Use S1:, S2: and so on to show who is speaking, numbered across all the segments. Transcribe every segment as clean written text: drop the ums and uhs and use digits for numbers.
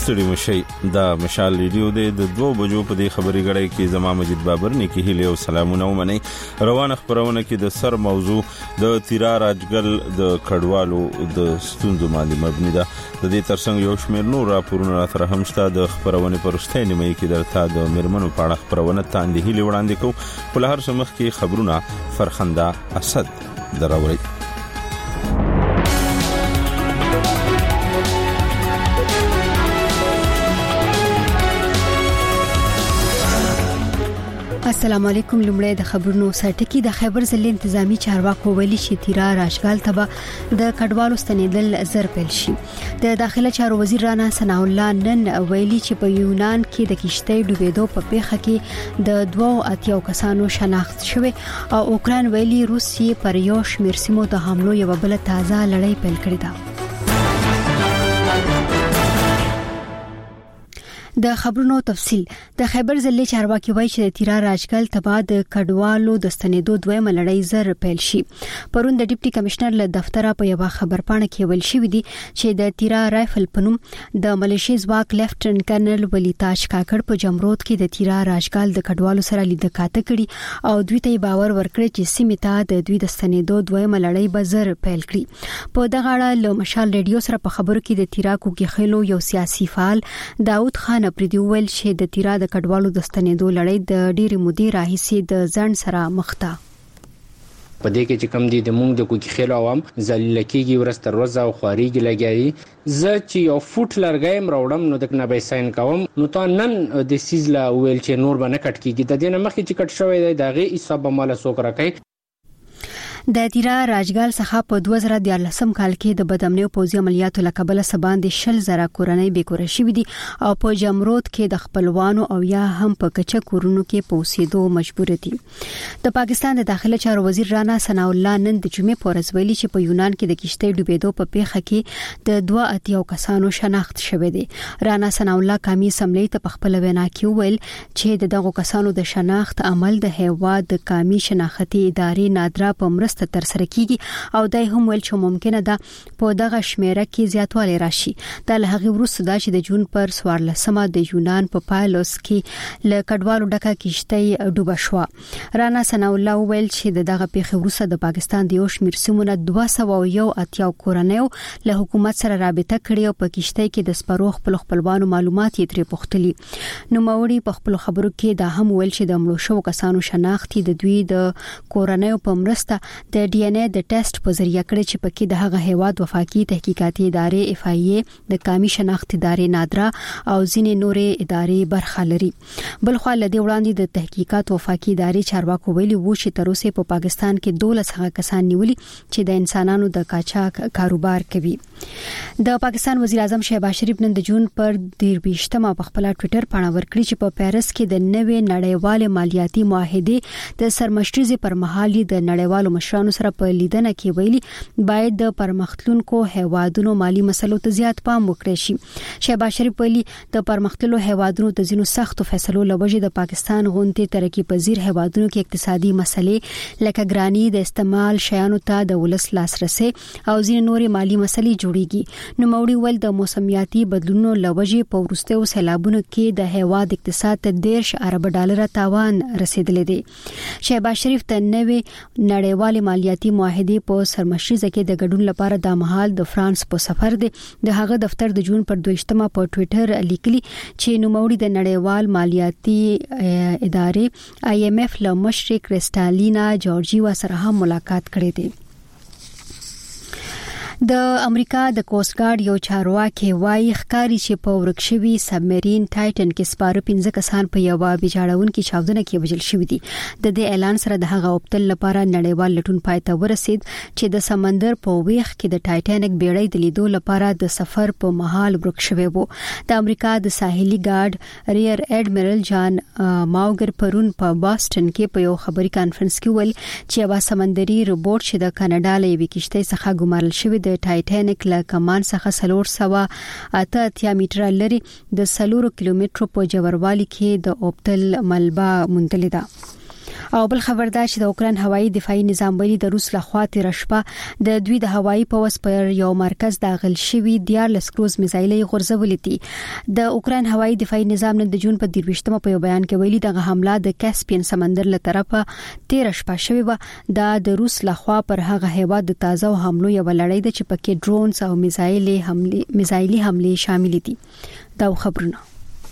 S1: ستړي مشي د مشال ریډیو د 2 بجو په دې خبري غړې کې زما مجید بابر نه کې هلي او سلامونه ومني. روانه خبرونه کې د سر موضوع د تیرا راجګل د کډوالو د ستوندو باندې مبني ده. د دې ترڅنګ یو شمېر نور راپورونه تر هم شته. د خبرونه پرسته نیمه کې درته د مرمنو په اړه خبرونه تاندې هلي وړاندې کو. په هر سمخ کې خبرونه فرخنده اسد دراوړي.
S2: السلام علیکم. لمړی د خبرونو سرټکی. د خیبر ضلع انتظامی چارواکو ویلي چې تیرا راشګال ته د کډوالو ستنیدل زر پیل شي. د داخله چارو وزیر رانا ثنا الله نن ویلي چې په یونان کې د کشتۍ ډوبېدو په پیښه کې د 2 کسانو شناخت شوه او اوکران ویلي روسیې پر یو شمېر سیمو د حملو یو بل تازه لړۍ پیل کړې ده. د خبرونو تفصیل. د خیبر ضلع چارواکي وایي چې د تیرا راجګل ته د کډوالو د ستنیدو دویمه لړۍ زر پیل شي. پرون د ډیپټي کمشنر له دفتره په یو خبرپاڼه کې ویل شوی دی چې د تیرا رایفل پنوم د ملیشي ځواک لیفټننټ کرنل ولیتاج کاکړ په جمرود کې د تیرا راجګل د کډوالو سره لیدکاته کړي او دوی ته باور ورکړي چې سیمه ته د دوی د ستنیدو دویمه لړۍ به زر پیل کړي. په دغه اړه له مشال ریډیو سره په خبرو کې د تیرا کوکي خلو یو سیاسي فعال داود خان پردي ویل چې د تیرا د کډوالو د ستنیدو لړۍ د ډېری مودې راهیسې د ځن سره مخ ده.
S3: په دې کې چې کم دي د مونږ د کوکي خیل عوام ذلیل کېږي ورسته روزه او خواريږي لګي. زه چې یو فوټ لرګایم راوړم نو د کنه به ساين کوم نو تا نن د سیزلا ویل چې نور به نه کټ کېږي. د دې نه مخکې چې کټ شوی دی دغه حساب مال سوک راکې.
S2: د تیرا راجګال څخه په 2014 کال کې د بدامنیو پوځي عملیاتو لکبل سبان د 10,000 کورنۍ بیکوره شوې دي او په جمرود کې د خپلوانو او یا هم په کچه کورونو کې پوسیدو مجبور دي. د پاکستان د داخله چارو وزیر رانا ثنا الله نن د جمعې په ورځ ویلي چې په یونان کې د کشتۍ ډوبېدو په پیښه کې د 2 کسانو شناخت شوه دي. رانا ثنا الله قومي اسمبلی ته په خپل وینا کې ویل چې دغه کسانو د شناخت عمل د هیواد د قومي شناختي ادارې نادرا په تر سره کیږي او دای هم ویل چې ممکنه ده په دغه شمیره کې زیاتوالی راشي. د لهغه وروسته دا چې د جون پر 14مه د یونان په پایلوس کې ل کډوالو ډکه کشتۍ ډوبه شو. رانا ثنا الله ویل چې دغه پیښه وروسته د پاکستان د یو شمېر سیمونه 281 کورنیو له حکومت سره رابطه کړې او په کشتۍ کې د سپروخ خپلوانو معلومات یې ترې پوښتلي. نو موري په خپل خبرو کې دا هم ویل چې د مړو شو کسانو شناخت د دوی د کورنیو په مرسته د ډي ان اے د ټیسټ په ذریعہ کړی چې پکې د هغه هیواد وفاقي تحقیقاتي ادارې اف آی اے د قومي شناخت ادارې نادرا او ځینې نورې ادارې برخه لري. بل خو لدی وړاندې د تحقیقات وفاقي ادارې چارواکو ویلي وو چې تر اوسه په پاکستان کې 12 کسان نیولي چې د انسانانو د قاچاق کاروبار کوي. د پاکستان وزیر اعظم شهباز شریف نن د جون پر 23مه په خپل ټوئیټر باندې ورکړي چې په پیرس کې د نوې نړیوال مالیاتي معاهده د سرمشريزي پر مهال د نړیوالو مشرانو سره په لیدنه کې ویلي باید د پرمختلونکو هیوادونو مالی مسلو ته زیات پام وکړي شي. شهباز شریف ویلي د پرمختللو هیوادونو د ځینو سختو فیصلو لوجه د پاکستان غونډې ترقی پذیر هیوادونو کې اقتصادي مسلې لکه ګرانی د استعمال شیانو ته د ولس لاسرسي او ځینې نورې مالی مسلې جوړیږي. نو موري ول د موسمیاتي بدلونونو لوجه په ورستیو سیلابونو کې د هیواد اقتصاد ته 10 ارب ډالر تاوان رسیدلې دي. شهباز شریف ته نوې نړیوال مالیاتي معاهده په سرمشريزه کې د ګډون لپاره د مهال د فرانس په سفر دی. د هغه دفتر د جون پر 22مه په ټوئیټر لیکلي چې نوموړي د نړیوال مالیاتي ادارې آی ایم اف له مشر کریسټالینا جورجیوا سره هم ملاقات کړې دی. د امریکا د کوست ګارد یو چارواکي وايي ښکاری چې په ورکشوي سبمرین ټایټن کې سپاره 15 کسان په یو بيجاړونکو چاودنه کې وژل شوی دي. د دې اعلان سره د هغه اوپتل لپاره نړیوال لټون پای ته ورسید چې د سمندر په ویخ کې د ټایټانیک بیړۍ د لیدو لپاره د سفر په مهال ورکشوي وو. د امریکا د ساحلي ګارد ریئر اډمیرل جان ماوګر پرون په باستن کې په یو خبري کانفرنس کې ویل چې یو سمندري روبوټ چې د کاناډا له یوې کشتۍ څخه ګمارل شوی د ټایټانیک له کمان څخه 488 میټر لري د 4 کیلومترو په جوړوالي کې د اوپتل ملبا منتلی ده. او بل خبر دا چې د اوکران هوایي دفاعي نظام ویلي د روس لخوا تیر شپه د دوی د هوایي پوځ پر یو مرکز داخل شوی 14 کروز میزایلې غورځولې دي. د اوکران هوایي دفاعي نظام نن د جون په 23مه په یو بیان کې ویلي د حمله د کاسپین سمندر له طرفه تیر شپه شوی و. د روس لخوا پر هغه هیواد د تازه حملو یو لړۍ ده چې پکې ډرونز او میزایلي حمله شامل دي. دا خبرونه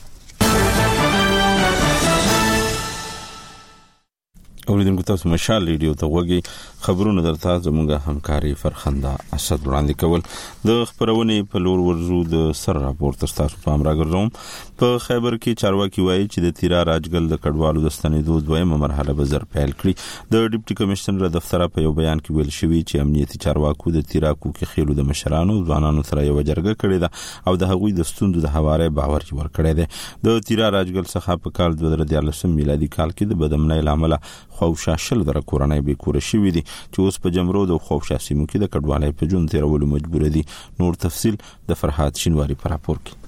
S1: اوریدونکو تاسو مشال ریډیو ته وګورئ. خبرونه درته زموږه همکاري فرخنده اسد وړاندې کول. د خبرونه په لور ورزو د سر راپورټ تاسو په امر راګرځوم. په خیبر کې چارواکي وایي چې د تیرا راجګل د کډوالو د ستنېدو دویمه مرحله به زر پیل کړي. د ډیپټي کمشنر دفتر په یو بیان کې ویل شوی چې امنیتي چارواکو د تیرا کوکي خېلو د مشرانو ځوانانو سره یو جرګه کړې ده او د هغوی د ستوندو د حواله باور ور کړی دی. د تیرا راجګل څخه په کال 2014 میلادي کال کې د بدامنۍ لامل خوشا شل در کورنۍ به کور شوې دي چې اوس په جمرود او خوشا سیمو کې د کډوالۍ په جون تیرولو مجبور دي. نور تفصيل د فرحات شینواری په راپور کې.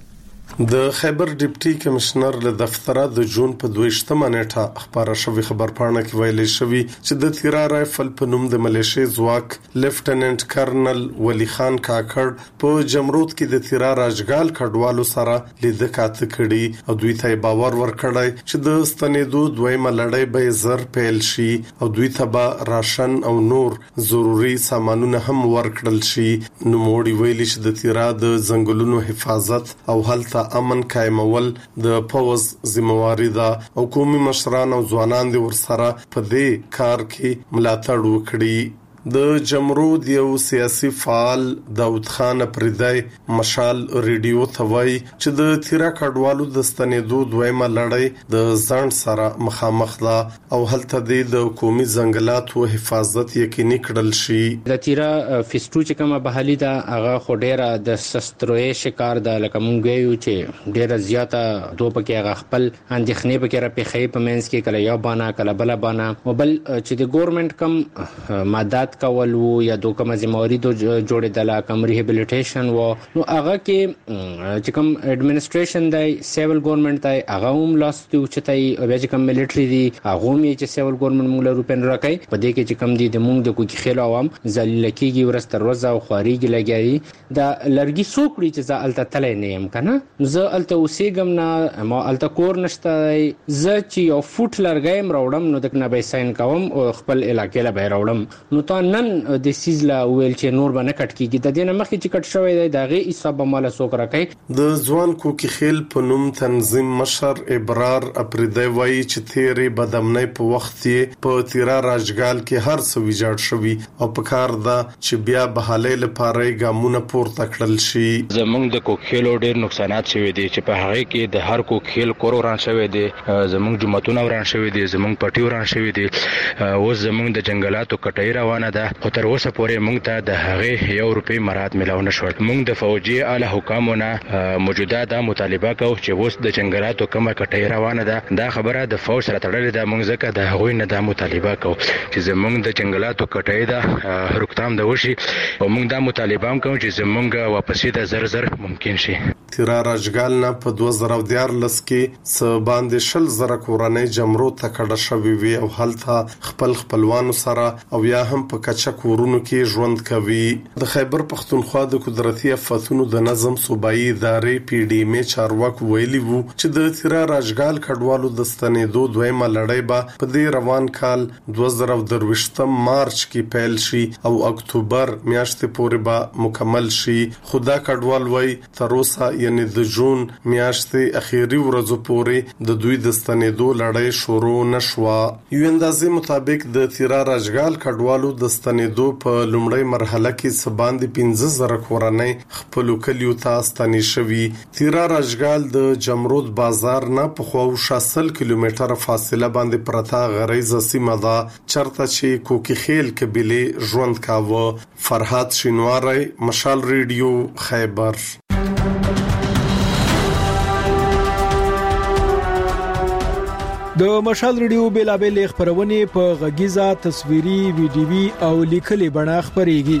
S4: د خیبر ډیپټي کمشنر له دفتر د جون په 22مه نیټه خبره شوی خبرپاڼه کې ویل شوی چې د تیرا رایفل په نوم د ملیشي ځواک لیفټننټ کرنل ولی خان کاکړ په جمرود کې د تیرا راجګال کډوالو سره لید کاته کړي او دوی ته باور ورکړی چې د ستنېدو دویمه لړۍ به زر پیل شي او دوی ته به راشن او نور ضروري سامانونه هم ورکړل شي. نو موړي ویل چې د تیرا د ځنګلونو حفاظت او هلته امن قائمول د پوز ذمہواری ده او قومي مشران او ځوانان دي ورسره په دې کار کې ملاتړ وکړي. د جمرود یو سیاسي فعال داود خان پردای مشال ریډیو ته وایي چې د تیرا کډوالو د ستنېدو دویمه لړۍ د ځان سره مخامخ ده او هلته د قومي ځنګلاتو حفاظت یقیني کړل شي.
S3: د تیرا فیسټو چې کومه بحالي ده هغه خډيره د سستروي شکار ده لکه مونږ یو چې ډیره زیاته دوپکه هغه خپل اندېخنې پکې را پخې په منځ کې کله یو بانا کله بل بانا او بل چې د ګورنمنت کم مادات کولو یا دوکمه ذمہواری جوړېدل کم ریهابلیټیشن و نو هغه کې چې کوم اډمنستریشن دی سیویل ګورنمنت دی هغه هم لاس ته چتای او چې کوم ملټری دی هغه هم چې سیویل ګورنمنت موږ له روپن راکای په دې کې چې کوم دي د موږ د کوکی خیل عوام ذلیل کیږي ورستر روزه او خاريږي لګیږي دا لرګي سوکړي چې زالته تلې نه يم کنه زه الته اوسېګم نه ما الته کور نشته زه چې یو فوټ لرګایم راوړم نو د کنه به ساين کوم او خپل علاقې لا به راوړم نو تا نن د سیزلا ویل چې نور باندې کټ کیږي د دې نه مخکې چې کټ شوی دی دغه حساب مال سوک راکې.
S4: د ځوان کوکی خیل په نوم تنظیم مشر ابرار اپریدای وایي چې تیرې بدامنۍ په وخت کې په تیرا راجګال کې هر څه ویجاړ شوی او په کار ده چې بیا بحالې لپاره ګامونه پورته کړل شي.
S5: زمونږ د کوکیلو ډېر نقصانات شوي دي چې په هغه کې د هر کوکیل کور وران شوی دي زمونږ جمعتون وران شوی دي زمونږ پټي وران شوی دي او زمونږ د جنگلاتو کټای روانه ده خو تر اوسه پورې موږ ته د هغه یو روپی مراد ملاو نشو. موږ د فوجي اعلی حکامونه موجوده د مطالبه کوو چې اوس د جنگلاتو کومه کټای روانه ده دا خبره د فوج سره تړلې ده. موږ ځکه د هغوی نه د مطالبه کوو چې زموږ د جنگلاتو کټای ده روکتام د وشي او موږ د مطالبه کوو چې زموږ واپسې د زر ممکن شي.
S4: تیرا راجګال نه په 2014 کې څ باندې شل زره کورنۍ جمرود ته کډه شوی وي او هلته خپلوانو سره او یا هم په کچا کورونو کې ژوند کوي. د خیبر پختونخوا د قدرتي آفاتونو د نظم صوبایي ادارې پی ډی ایم چارواکو ویلي وو چې د تیرا راجګال کډوالو د ستنېدو دویمه لړۍ به په دې روان کال 2023 مارچ کې پیل شي او اکتوبر میاشتې پورې به مکمل شي. خدا کډوال وای تر اوسه یعنی د جون میاشتې اخیری ورځو پورې د دوی د ستنېدو لړۍ شروع نشوه. یو اندازې مطابق د تیرا راجګال کډوالو د ستنېدو په لومړی مرحله کې سباندې 15000 کورنۍ خپل کلیو ته ستنې شوي. تیرا راجګال د جمرود بازار نه په خوا 60 کیلومتره فاصله باندې پرتا غریزه سیمه ده چرته چې کوکی خیل قبيله ژوند کاوه. فرحات شینواری مشال ریډیو خیبر.
S6: د مشال ریډیو بیلابل خبرونه په غږیزه تصویري ویډیوي او لیکلي بڼه خبريږي.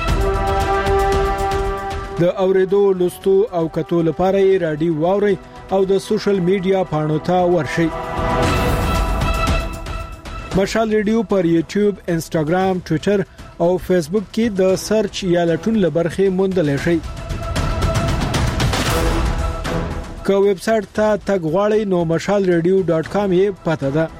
S6: د اوریدو لوستو او کتو لپاره رادیو واوري او د سوشل میډیا پاڼو ته ورشي. مشال ریډیو پر یوټیوب، انسټاګرام، ټوئیټر او فیسبوک کې د سرچ یا لټون لبرخه موندل شي. که ویب سټ ته تګ غواړئ نو mashalradio.com یې پته ده.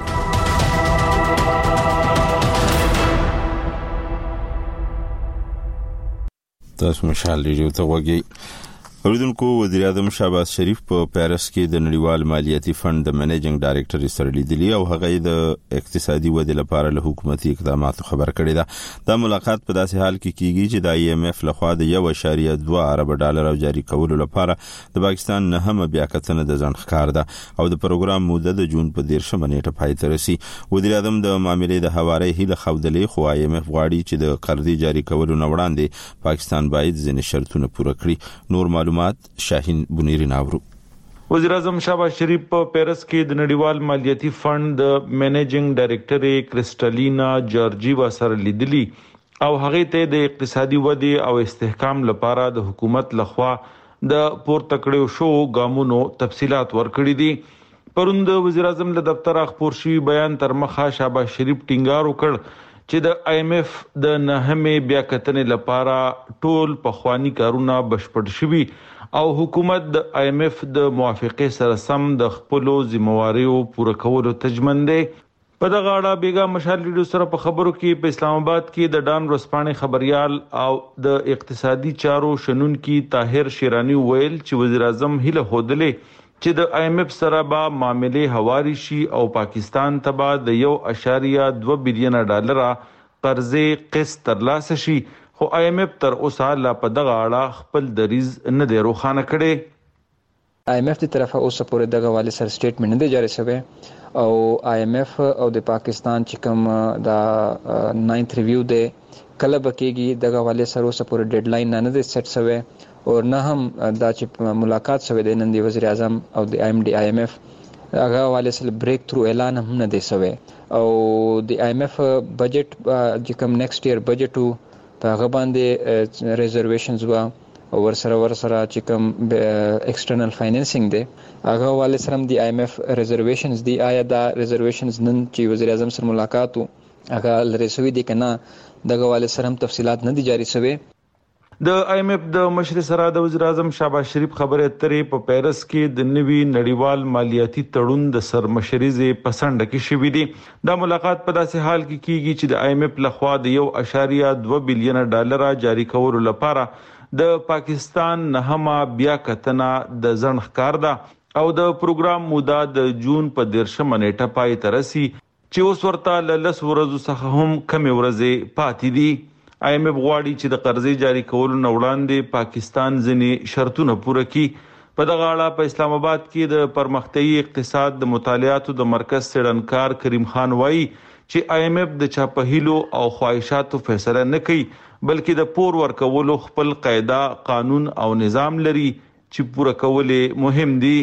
S1: تاسو مشال ریډیو ته وګورئ. اوریدونکو، وزیر اعظم شهباز شریف په پیرس کې د نړیوال مالیاتي فند د منیجینګ ډایریکټر سره لیدلی او هغه د اقتصادي ودې لپاره له حکومتي اقداماتو خبر کړی ده. دا ملاقات په داسې حال کې کیږي چې د IMF لخوا د 1.2 ارب ډالر جاری کولو لپاره د پاکستان نهمه بیاکتنه د ځنډ ده او د پروګرام موده د جون په 13 نیټه پای ته رسي. وزیر اعظم د معاملې د حوالې هله خودلې خو IMF غواړي چې د قرضې جاری کولو نه وړاندې پاکستان باید ځینې شرطونه پوره کړي. نور معلومات شاهین بنيري ناورو.
S7: وزیر اعظم شهباز شریف په پیرس کې د نړیوال مالیاتي فند د منیجینګ ډایریکټر کریسټالینا جورجیوا سره لیدلی او هغه ته د اقتصادي ودې او استحکام لپاره د حکومت لخوا د پورته کړو شو ګامونو تفصيلات ورکړي دي. پروند وزیر اعظم له دفتر خبر شوی بیان تر مخه شهباز شریف ټینګار وکړ چې د IMF د نهمه بیاکتنې لپاره ټول پخوانی کارونه بشپړ شوي او حکومت د IMF د موافقه سره سم د خپل ذمہواریو پوره کولو تجمن دی. په دغه اړه بیګا مشال ریډیو سره په خبرو کې په اسلام آباد کې د ډان ورسپانې خبريال او د اقتصادي چارو شنونکي طاهر شیرانی ویل چې وزیر اعظم هله هودلې چې د IMF سره به معاملې هواري شي او پاکستان ته به د 1.2 بلین ډالر قرضې قسط ترلاسه شي. خو IMF تر اوسه لا په دغه اړه خپل دریز نه دی روښانه کړی.
S8: IMF دی طرفه اوسه پورې دغه والي سر سټیټمنټ نه دی جاری شوی او IMF او د پاکستان چې کوم دا 9th ریویو دی کله بکیږي دغه والي سر اوسه پورې ډیډلاین نه دی سیټ شوی او نه هم دا چې ملاقات شوی د نن دی وزیر اعظم او د IMF هغه والي سره بریک تھرو اعلان هم نه دی شوی او د IMF بجټ چې کوم نیکسټ ایئر بجټ په هغه باندې ریزرویشنز وا او ورسره چې کوم ایکسټرنل فاینانسینګ دی هغه والي سره د IMF ریزرویشنز دی. آیا دا ریزرویشنز نن چې وزیر اعظم سره ملاقات هغه لري شوی دی کنه دغه والي سره هم تفصيلات نه دي جاری شوی.
S7: د IMF د مشر سره د وزیر اعظم شهباز شریف خبرې اترې په پیرس کې د نوي نړیوال مالیاتي تړون د سرمشريزه پسند کې شوې دي. دا ملاقات په داسې حال کې کیږي چې د IMF لخوا د 1.2 بلین ډالر جاری کولو لپاره د پاکستان نهمه بیاکتنه د ځنډ ده او د پروګرام موده د جون په 13 نیټه پای ته رسي چې اوس ورته ل 10 ورځې څخه هم کم ورځې پاتې دي. IMF غواړي چې د قرضې جاری کولو نه وړاندې پاکستان ځینې شرطونه پوره کړي. په دغه اړه په اسلام آباد کې د پرمختیايي اقتصاد د مطالعاتو د مرکز څېړنکار کریم خان وایي چې IMF د چاپهیلو او خواهشاتو فیصله نه کوي بلکې د پور ورکولو خپل قاعده قانون او نظام لري چې پوره کول مهم دي.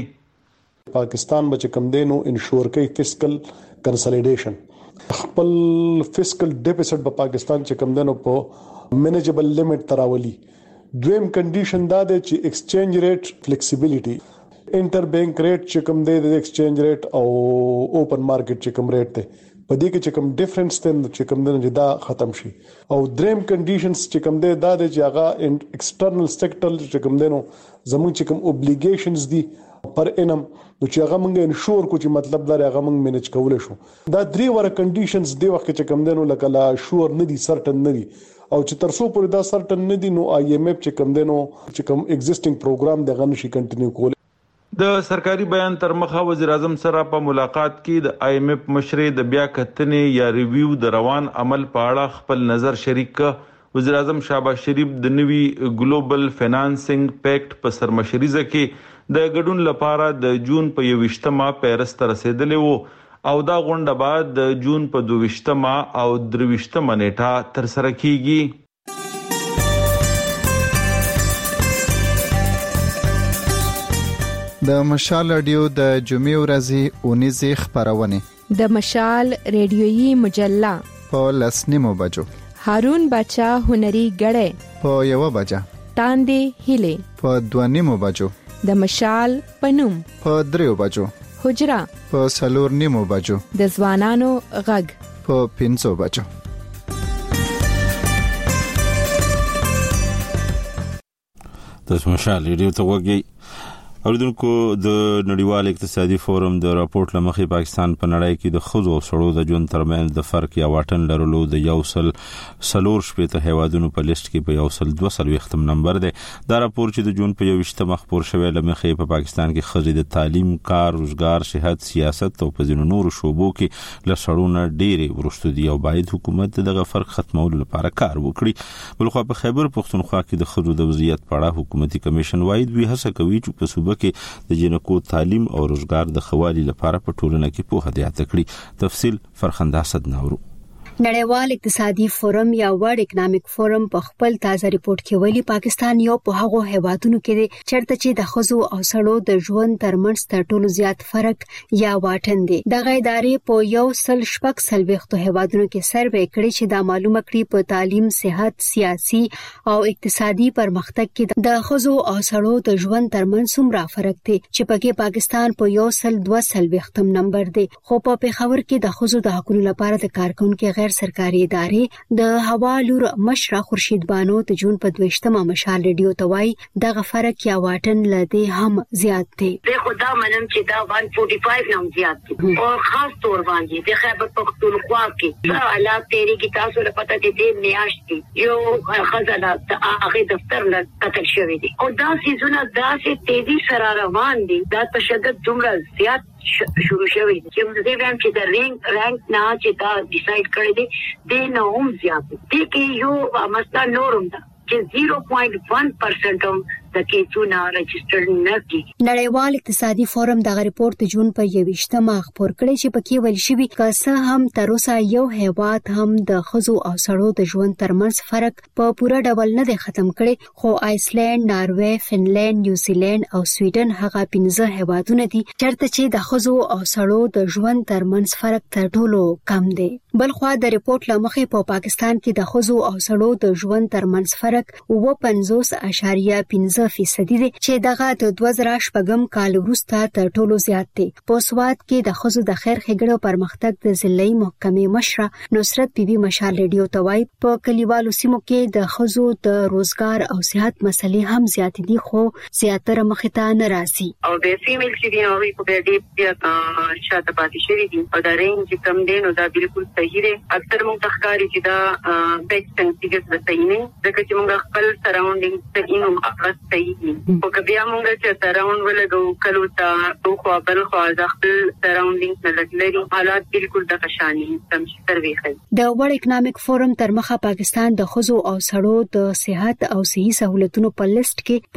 S9: پاکستان بچ کم دینو انشور کوي فسکل کنسولیډیشن خپل فسکل ډیفیسټ په پاکستان چې کم دنو په مینیجبل لیمټ تراولي. دویم کنډیشن دا دی چې ایکسچینج ریټ فلیکسیبিলিټي انټر بانک ریټ چې کم دی د ایکسچینج ریټ او اوپن مارکیټ چې کم ریټ دی په دې کې چې کم ډیفرنس دی چې کم دنو دا ختم شي. او دریم کنډیشنز چې کم دی دا دی چې هغه ایکسټرنل سېکټر چې کم دنو زموږ چې کم اوبلیګیشنز دي پر انم نو چې هغه موږ انشور کو چې مطلب دا هغه موږ مینیج کول شو. دا درې وړ کنډیشنز دی وخت چې کم دنو لکه لا شور نه دي سرټن نه دي او چې ترسو پورې دا سرټن نه دي نو IMF چې کم دنو چې کم ایگزیسټینګ پروګرام دغه نشي کنټینیو کول.
S7: د سرکاري بیان تر مخه وزیر اعظم سره په ملاقات کې د IMF مشر د بیا کتنې یا ریویو د روان عمل په اړه خپل نظر شریک. وزیر اعظم شهباز شریف د نوي ګلوبل فینانسینګ پیکټ په سرمشريزه کې د ګډون لپاره د جون په 21 پیرس ته رسیدلی وو او دا غونډه بعد د جون په 22 او 23 نیټه تر سره کیږي.
S10: د مشال رادیو د جمعې ورځې اونیزه خبرونه
S11: د مشال ریډیويي مجله
S10: په 10:00 بجو
S11: هارون بچا هنري غړې
S10: په 1 بجه
S11: تاندې هله
S10: په 2:30 بجو
S11: د مشال پنوم
S10: په 3 بجو
S11: حجره
S10: په 4:30 بجو،
S11: د ځوانانو غږ
S10: په 5 بجو.
S1: تاسو مشال ریډیو ته وګورئ. اوریدونکو د نړیوال اقتصادي فورم د راپورټ لمخې پاکستان په نړۍ کې د ښځو او سړو د ژوند ترمنځ د فرق یا واټن لرلو د 140 هیوادونو په لیست کې په 142 نمبر دی. دا راپور چې د جون په 21 خبر شوی لمخې په پاکستان کې ښځې د تعلیم، کار، روزګار، صحت، سیاست او په ځینو نورو شوبو کې له سړو نه ډېرې وروسته دي او باید حکومت دغه فرق ختمولو لپاره کار وکړي. بلخو په خیبر پښتونخوا کې د ښځو د وضعیت په اړه حکومتي کمیشن وايي دوی هڅه کوي چې په صوبه کې د جنکو تعلیم او روزګار د خوالي لپاره په ټولنه کې پوهه زیاته کړي. تفصیل فرخنده اسد نورو.
S2: نړیوال اقتصادي فورم یا ورلد اکونومیک فورم په خپل تازه ریپورت کې ویلي پاکستان یو په هغو هیوادونو کې دی چېرته چې د ښځو او سړو د ژوند ترمنځ تر ټولو زیات فرق یا واټن دی. دغه ادارې په 140 هیوادونو کې سروې کړی چې دا معلومه کړي په تعلیم، صحت، سیاسي او اقتصادي پرمختګ کې د ښځو او سړو د ژوند ترمنځ څومره فرق دی چې پکې پاکستان په 142 نمبر دی. خو په پیښور کې د ښځو د حقوقو لپاره د کارکونکو غیر سرکاري ادارې د هوا لور مشره خورشید بانو ته جون په 22 مشال ریډیو ته وایي دغه فرق یا واټن لدی هم زیات دی.
S12: د خدا منم چې دا 145 نم زیات دی او خاص طور باندې د خیبر پختونخوا کې حالات تیری کی تاسو له پته کې د میاشتې یو خزانه هغه دفتر له قتل شوی دی او دا سيزونه داسې تیزی سره روان دي دا تشدد دومره زیات شروع شوی دی چې موږ دې هم چې د رینک نه چې دا ډیسایډ کړی دی د نوم زیات دی کې یو مسله نورم ده چې 0.1% هم د کیسونو رجسټر نه دي.
S2: نړیوال اقتصادي فورم دغه ریپورت جون په 21 خبر کړی چې پکې ویل شوی کاسه هم تر اوسه یو هیواد هم د ښځو او سړو د ژوند ترمنځ فرق په پوره ډول نه دی ختم کړی. خو آیسلند، ناروې، فنلند، نیوزیلند او سویډن هغه 15 هیوادونه دي چېرته چې د ښځو او سړو د ژوند ترمنځ فرق تر ټولو کم دی. بلخو د ریپورت لمخې په پاکستان کې د ښځو او سړو د ژوند ترمنځ فرق 50.5% دی چې دغه د 2018 کال وروسته تر ټولو زیات دی. په سواد کې د ښځو د خیر ښېګړو پرمختګ د ضلعي محکمې مشره نصرت بیبي مشال ریډیو ته وایي په کلیوالو سیمو کې د ښځو د روزګار او صحت مسلې هم زیات دي خو زیاتره مخې ته نه راځي
S12: او د فیمیل چې دی هغه په دې شاته پاتې شوی دي او دا رینج کم دی نو دا بالکل صحیح دی. اکثر موږ تخکاری چې دا بیک سنسیټیو د صحیح نه ځکه چې موږ خپل سراوندینګ ته اینو اخلاص صحیح دي او کبیا موږ چې سراوند ولګو کلو ته خو بل خو د خپل سراوندینګ نه لګلري حالات بالکل د قشانی سم سروي کوي.
S2: د ورلد اکونومیک فورم تر مخه پاکستان د ښځو او سړو د صحت او صحي سہولتونو په لیست کې په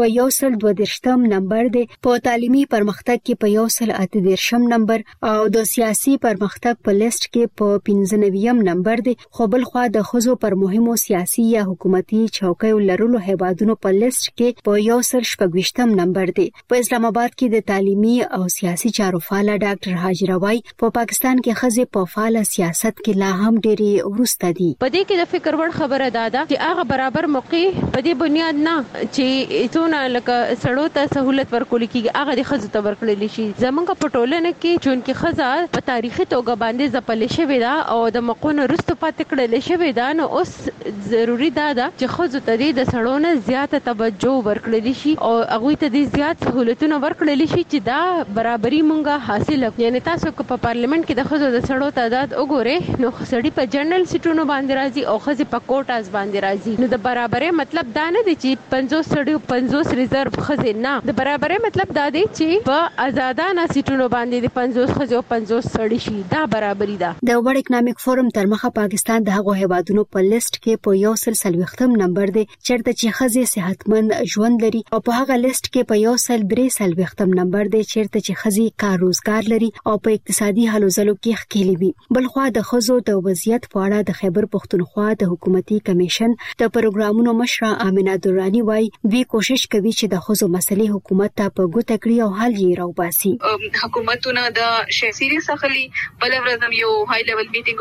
S2: 122 نمبر دی، په تعلیمي پرمختګ کې په 138 نمبر او د سیاسي پرمختګ په لیست کې په 95 نمبر دی. خو بل خو د ښځو پر مهمو سیاسي یا حکومتي چوکیو لرلو هیوادونو په لیست کې په 126 نمبر دی. په اسلام آباد کې د تعلیمي او سیاسي چارو فعال ډاکټر حاجروي په پاکستان کې ښځې په فعال سیاست کې لا هم ډېری وروسته دي.
S11: په دې کې د فکر وړ خبره ده چې هغه برابر موقع په دې بنیاد نه چې څونه لکه سړو ته سہولت ورکول کیږي هغه د ښځو ته ورکړل شي. زمونږ په ټولنه کې چې ښځه په تاریخي توګه باندې ځپل شوې ده او د مقونو رستو پاتې کړل شوې ده نو اوس ضروری ده چې ښځو ته د سړو نه زیاته توجه ورکړل شي او هغه ته د زیات سہولتونه ورکړل شي چې دا برابرۍ مونږه حاصل کړو. یعنی تاسو په پارلیمنت کې د ښځو د سړو تعداد وګورئ نو سړي په جنرال سیټونو باندې راځي او ښځې په کوټاز باندې راځي. نو د برابرۍ مطلب دا نه دی چې 50 سړي 50 ریزرو ښځې نه، د برابرۍ مطلب دا دی چې په آزادانه سیټونو باندې د 50 ښځې او 50 سړي شي. دا برابرۍ ده.
S2: د ورلد اکونومیک فورم تر مخه پاکستان د هغو هیوادونو په لیست کې په 140 نمبر دی چېرته چې ښځې صحتمند ژوند لري او په هغه لیست کې په 143 نمبر دی چېرته چې ښځې کار روزګار لري او په اقتصادي هلو ځلو کې ښکېلې وي. بلخو د ښځو د وضعیت په اړه د خیبر پښتونخوا د حکومتي کمیشن د پروګرامونو مشره آمنه درانی وايي دوی کوشش کوي چې د ښځو مسلې حکومت ته په ګوته کړي او حل یې راوباسي.
S13: حکومتونه د شفيري سخلي بل ورځم یو های لیول میټینګ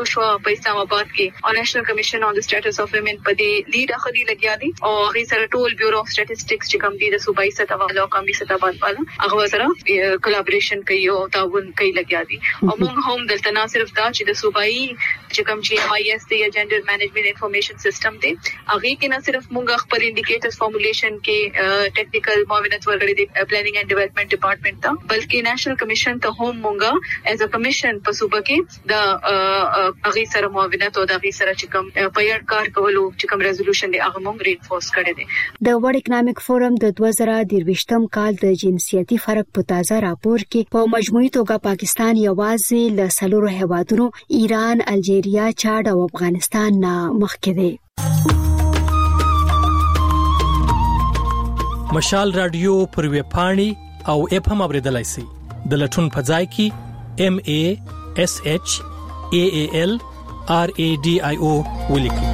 S13: شو په اسلام آباد کې او نېشنل کمیشن آن د سټیټس اف ویمن په دې لیډ اخدي لګیا دي او هغه سره ټول بیورو اف سټیټسټکس چې کوم دي د صوبایي سطح والو قومي سطح والو هغه سره کولابریشن کوي او تعاون کوي لګیا دي او موږ هم دلته نه صرف دا چې د صوبایي چې کوم GMIS دی جنډر مینجمنت انفارمیشن سیستم دی هغه کې نه صرف موږ خپل انډیکیټرز فارمولیشن کې ټیکنیکل معاونت ورکړي دی پلانینګ اینڈ ډیولپمنٹ ډپارټمنٹ ته بلکې نېشنل کمیشن ته هم موږ ایز ا کمیشن په صوبه کې د هغه سره معاونت او د هغه سره چې کوم پیړ کار کولو چې کوم ریزولوشن دی هغه موږ ریفورس کړی دی
S2: د ورلد اکونومیک فورم د 2023م کال د جنسیتي فرق په تازه راپور کې په مجموعي توګه پاکستان یوازې له څلورو هیوادونو ایران، الجیریا، چاد او افغانستان نه مخکې دی.
S14: مشال رادیو پر ویب پاڼې او اپ هم اوریدلای شئ. د لټون په ځای کې MASHAALRADIO ولیکئ.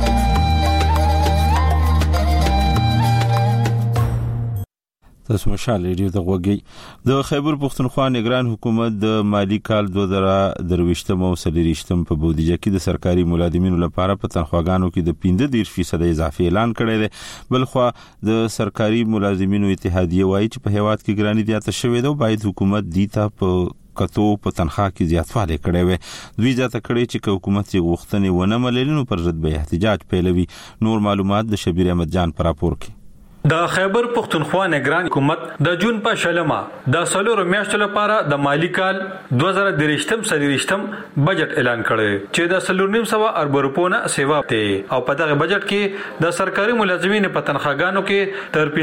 S1: تاسو مشال ریډیو ته غوږی. د خیبر پختونخوا نگران حکومت د مالی کال 2023 او 2024 په بودیجه کې د سرکاري ملازمینو لپاره په تنخواګانو کې د 15% اضافه اعلان کړی دی. بلخو د سرکاري ملازمینو اتحادیه وایي چې په هیواد کې ګرانی زیاته شوې ده او باید حکومت دیتا په کتو په تنخوا کې زیاتوالی کړی وي. دوی ځاته کړی چې حکومت یې غوښتنې ونه منلې نو پر ضد به احتجاج پیلوي. نور معلومات د شبیر احمد جان پر راپور کې.
S15: د خیبر پختونخوا نگران حکومت د جون په شلمه د سلورو میاشتو لپاره د مالی کال 2023-24 بجټ اعلان کړی چې د 3.5 ارب روپونه سیوا ته او په دغه بجټ کې د سرکاري ملازمینو په تنخواګانو کې تر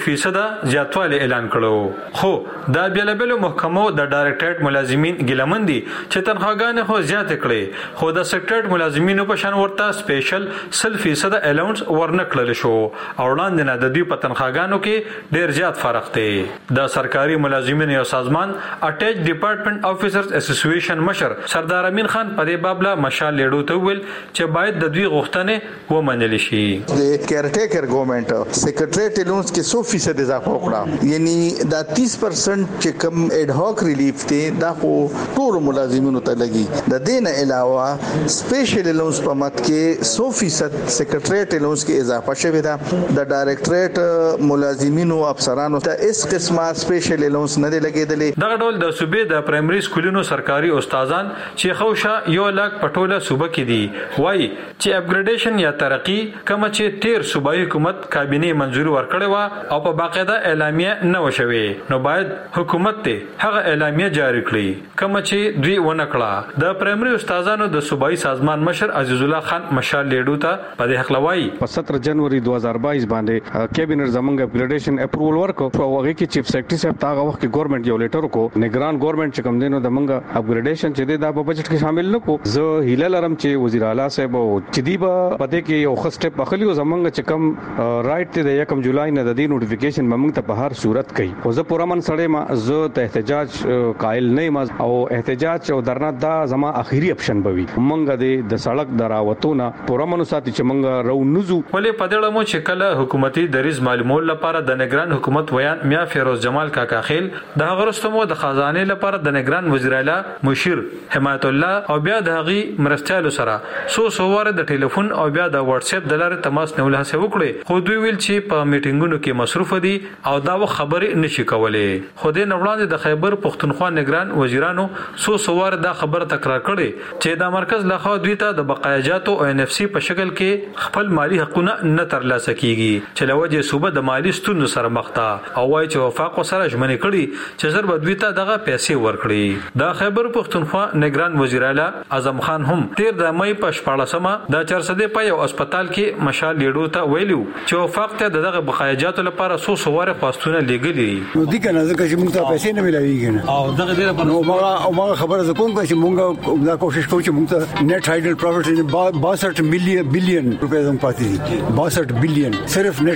S15: 15% زیاتوالی اعلان کړو. خو د بیلابلو محکمو د ډایرکټریټ ملازمین ګلمندي چې تنخواګانې خو زیات کړي خو د سیکټریټ ملازمینو په شان ورته سپیشل 0% الاونس ورنکړل شو او وړاندې نه د دوی په تنخواګانو کې ډیر زیات فرق دی. د سرکاري ملازمینو یو سازمان اټیچ ډپارټمنټ افیسرز اسوسییشن مشر سردار امین خان په دې باب لا مشال لیډو ته ویل چې باید د دوی غوښتنې ومنل شي.
S16: د کیرټیکر ګورنمنت سیکریټریټ لونز کې 100% اضافه وکړه یعنی دا 30% چې کوم اډ هاک ریلیف دی دا خو ټول ملازمینو ته لګي. د دې نه علاوه سپیشل لونز په مت کې 100% سیکریټریټ لونز کې اضافه شوی دا د ډایرکټریټ ملازمینو افسرانو ته اس قسمه سپیشل الاونس نه لګیدلې.
S15: دغه ډول د صوبې د پرایمري سکولونو سرکاري استادان چې خوشا یو لاک پټوله صوبه کې دي وایي چې اپګریډیشن یا ترقی کوم چې 13 صوبایي حکومت کابینه منځوري ورکړې و او په باقاعده اعلامیه نه وشوي نو باید حکومت ته هغه اعلامیه جاری کړي کوم چې دوی ونه کړه. د پرایمري استادانو د صوبایي سازمان مشر عزیز الله خان مشال لیډو ته په دې حق لوي
S17: په 17 جنوري 2022 باندې کابینه زمونږ اپګریډیشن اپروول ورکو او هغه کې چیف سیکریټری صاحب تاغه وخت کې ګورنمنت یو لیټر کو نگران ګورنمنت چې کوم دینو د منګه اپګریډیشن چې دا په بجټ کې شامل نکو. زه هیله لرم چې وزیر اعلی صاحب چې دی په پته کې یو خسټ په خلیو زمونږ چې کوم رائټ ته د 1 جولای نه د دې نوټیفیکیشن موږ ته په هر صورت کوي. خو زه پورامن سړی ما زه ته احتجاج قائل نه ما او احتجاج او درنه دا زما اخیری اپشن بوي. موږ د سړک دراوتونه پورامن ساتي چې موږ رو نزو
S15: ولې پدړه مو چې کله حکومتي دریز معلومول لپاره د نگران حکومت ویان میا فیروز جمال کاکا خیل د غرستمو د خزانه لپاره د نگران وزیر اعلی مشیر حمایت الله او بیا د غي مرستيالو سره سووار د ټلیفون او بیا د واتس اپ د لارې تماس نیول هڅه وکړي خو دوی ویل چې په میټینګونو کې مصروف دي او دا خبرې نشي کولای. خو د نوړاندې د خیبر پختونخوا نگران وزیرانو سووار دا خبره تکرار کړي چې د مرکز لخوا دوی ته د بقایجاتو او NFC په شکل کې خپل مالی حقوقونه نه ترلاسه کیږي چې لوجه صوبه د مالی ستونزو سره مخ ده او وايي چې وفاق سره ژمنې کړي چې زر بدوي ته دغه پیسې ورکړي. د خیبر پختونخوا نگران وزیر اعلی اعظم خان هم 13 د مې په 14مه د 400 په یو هسپتال کې مشال لیډو ته ویلو چې وفاق ته دغه بقایجاتو لپاره سووار خواستونه لګلي
S18: نو دي کنه ځکه چې موږ ته پیسې نه ملایږي
S15: او دغه ډیره په
S18: نو ما خبره زکوم چې موږ دا کوشش کوو چې موږ ته نیټ هایډل پروفټ 62 بلین روپے زم پاتې 62 بلین صرف نیټ پروفټس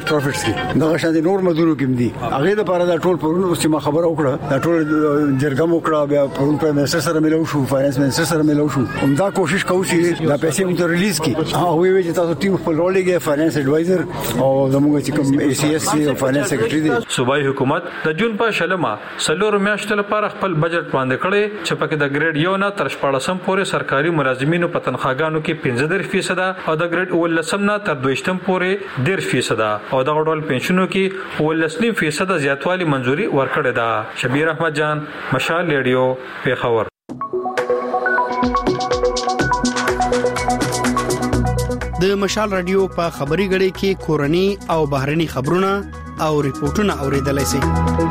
S18: کې دغه شان نور مدونو کې دي هغه د لپاره دا ټول پرونه چې ما خبره وکړه دا ټول جرګه وکړه بیا پرون پرایم منسٹر سره ملو شو فاینانس منسٹر سره ملو شو همدا کوشش کوو چې دا پیسې موږ ریلیز کړي او وی چې تاسو ټیم په رول کې فاینانس ایڈوایزر او زموږ چې کوم ای سی ایس سی او فاینانس سیکریټری دی
S15: صوبایي حکومت د جون په شلمه سلور میاشتو لپاره خپل بجټ باندې کړي چې پکې د ګریډ 1 نه تر 14 پورې سرکاري ملازمینو په تنخواګانو کې 15% او د ګریډ 19 نه تر 20 پورې 10% او د ډول پنشنونو کې 19% زیاتوالی منزوري ورکړه ده. شبیر احمد جان، مشال ریډیو، پیښور.
S19: د مشال رادیو په خبري غړي کې کورني او بهرني خبرونه او ریپورتونه اوریدلای شئ.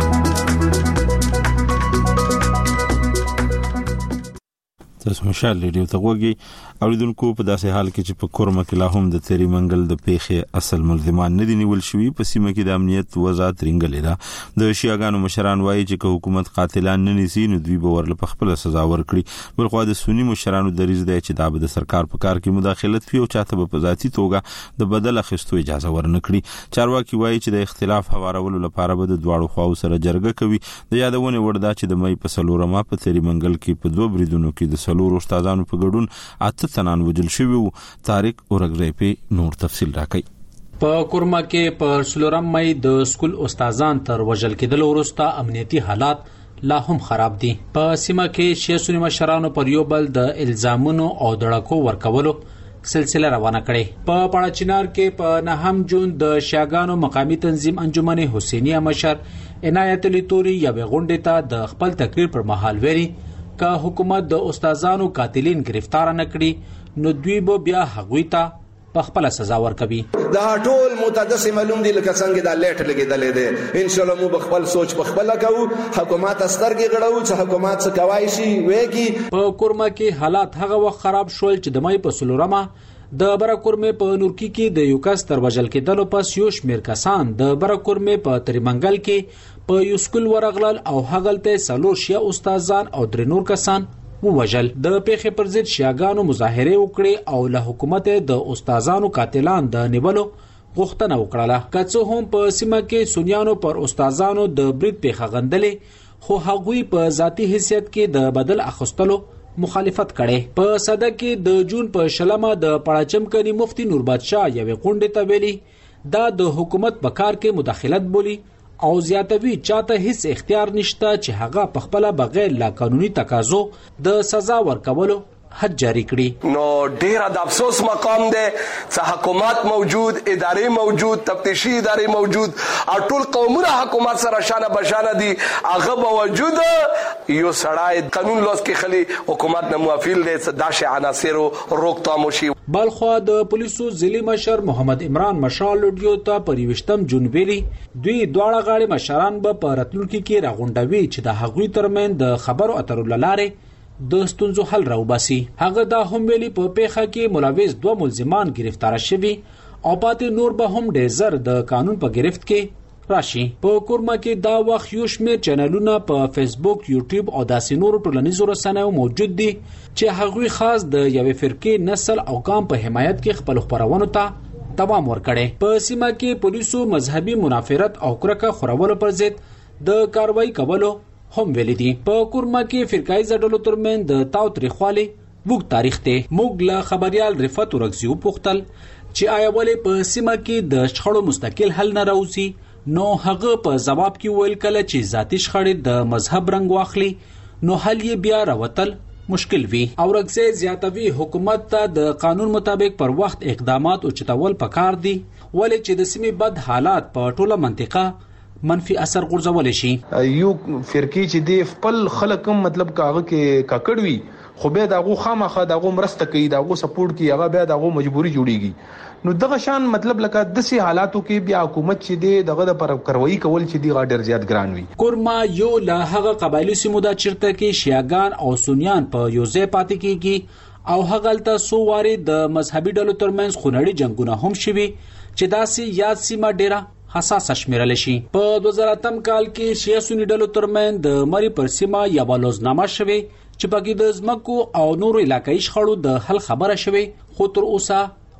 S1: تاسو مشال ریډیو ته وګورئ. اوریدونکو په داسې حال کې چې په کورما کې لا هم د تیری منګل د پیښې اصل ملزمان نه دي نیول شوی، په سیمه کې د امنیت وضعیت رنګلې ده. د شیعاګانو مشران وایي چې که حکومت قاتلان نه نیسي نو دوی به ورله په خپل سزا ورکړي. بلخو د سنی مشرانو دریځ دی چې دا به د سرکار په کار کې مداخلت کوي او چاته به په ذاتي توګه د بدل اخیستو اجازه ورنکړي. چارواکي وایي چې د اختلاف هوارولو لپاره به د دواړو خواو سره جرګه کوي. د یادونه وردا چې د مې په سلورمه په تیری منګل کې په دوه بریدونو کې د سلور استادانو په ګډون تنان وجل شوی وو. طارق اورغزی په نور تفصیل راکړي.
S20: په کورما کې په سلورم مې د سکول استادان تر وجل کېدل وروسته امنیتي حالات لا هم خراب دي. په سیمه کې شیعه سنی مشرانو پر یو بل د الزامونو او دړکو ورکولو سلسله روانه کړي. په پړاچینار کې په 9 جون د شیعاګانو مقامی تنظیم انجمن حسینیه مشر عنایت علی توري یا غونډه ته د خپل تقریر پر مهال ویلي که حکومت د استادانو قاتلین گرفتار نه کړي نو دوی به بیا هغوی ته په خپل سزا ورکوي.
S21: دا ټول متدس معلوم دي لکه څنګه دا لیټ لګیدلې ده. ان شاء الله مو بخپل سوچ بخپل کوو. حکومت استرګي غړو چې حکومت څه کوي شي وېږي. په
S20: کورما کې حالات هغه وخت خراب شول چې د مې په سلورمه د برکورمه په نورکی کې د یو کس تر وجل کېدلو پس یو شمیر کسان د برکورمه په تریمنګل کې په یو سکول ورغلل او هغلته سلور شیا استادان او درې نور کسان ووجل. د پیښې پر ضد شیعاګانو مظاهره وکړي او له حکومت د استادانو قاتلان د نیولو غوښتنه وکړه. که هم په سیمه کې سنیانو پر استادانو د برید پیښه غندلې خو هغوی په ذاتی حیثیت کې د بدل اخستلو مخالفت کړي. په صده کې د جون په شلمه د پړاچم کني مفتی نور بادشاہ یوې غونډې ته ویلي دا د حکومت په کار کې مداخلت بولی او زیاتوي چاته هیڅ اختیار نشته چې هغه په خپل بغیر لا قانوني تقاضو د سزا ورکولو حد جاری کړي.
S22: نو ډیر د افسوس مقام دی چې حکومت موجود، ادارې موجود، تفتیشي ادارې موجود او ټول قومونه حکومت سره شانه بشانه دي. هغه باوجود یو سړی قانون لوس کې خلی حکومت نه موافق دي چې داشه عناصرو روکتام وشي.
S20: بلخو د پولیسو ضلعي مشر محمد عمران مشال لډیو ته پر 20 جون ویلي دوی دواړه غاړي مشران به په راتلونکي کې راغونډوي چې د هغوی ترمن د خبرو اترو لاره د ستونزو حل راوباسي. هغه دا هم ویلي په پیښه کې ملوث 2 ملزمان گرفتار شوي او پاتې نور به هم ډېر زر د قانون په گرفت کې راشي. په کورما کې دا وخت یو شمېر چینلونه په فیسبوک، یوټیوب او داسې نورو ټولنیزو رسنیو موجود دي چې هغوی خاص د یوې فرقې نسل او قام په حمایت کې خپل خبرونو ته دوام ورکړي. په سیمه کې پولیسو مذهبي منافرت او کرکه خورولو پر ضد د کاروایی کولو هم ویلي دي. په کورما کې فرقایي ځډلو ترمن د تاو تاریخوالي وګ تاریخ ته موږ له خبريال رفعت ورغزي وپوښتل چې آیا ولې په سیمه کې د شخړو مستقل حل نه راوځي. نو هغه په جواب کې ویل کله چې ذاتی شخړې د مذهب رنگ واخلي نو حل یې بیا راوتل مشکل وي. اورغزي زیاتوي حکومت ته د قانون مطابق پر وخت اقدامات او چتول پکار دي ولې چې د سیمې بد حالات په ټوله منطقه منفي اثر غورځول شي.
S23: یو فرقې چې دی خپل خلک مطلب کاغه کې ککړوي خو به داغه خامخه داغه مرسته کوي داغه سپورټ کوي هغه به داغه مجبوری جوړیږي. نو دغه شان مطلب لکه د سي حالاتو کې بیا حکومت چې دی دغه د پر کاروایی کول چې دی غاډر زیات ګران وي.
S20: کورما یو له هغه قبایلی سیمو د چرته کې شیعاګان او سنیان په یو ځای پاتې کیږي او هغه ته سو واري د مذهبي ډلو ترمنځ خونړي جنگونه هم شوي چې داسې یاد سیمه ډیره حساس شمیرل شي. په 2008 کال کې شیعه سنی ډلو ترمن د مری پر سیمه یا بالوزنامه شوه چې پکې د زمکو او نورو علاقايي شخړو د حل خبره شوه خو تر اوسه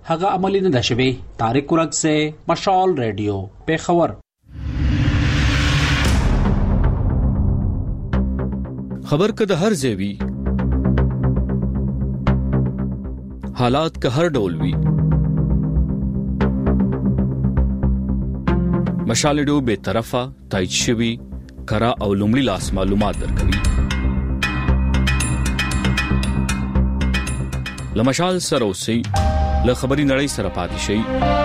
S20: هغه عملی نه شوی. طارق ورک سے مشال ریډیو پیښور.
S3: خبر که د هر ځای وي، حالات که هر ډول وي، مشال ریډیو به طرفه تایید شوی کرا او لومړی لاس معلومات درکوي. لمشال سره اوسئ، له خبري نړۍ سره پاتې شئ.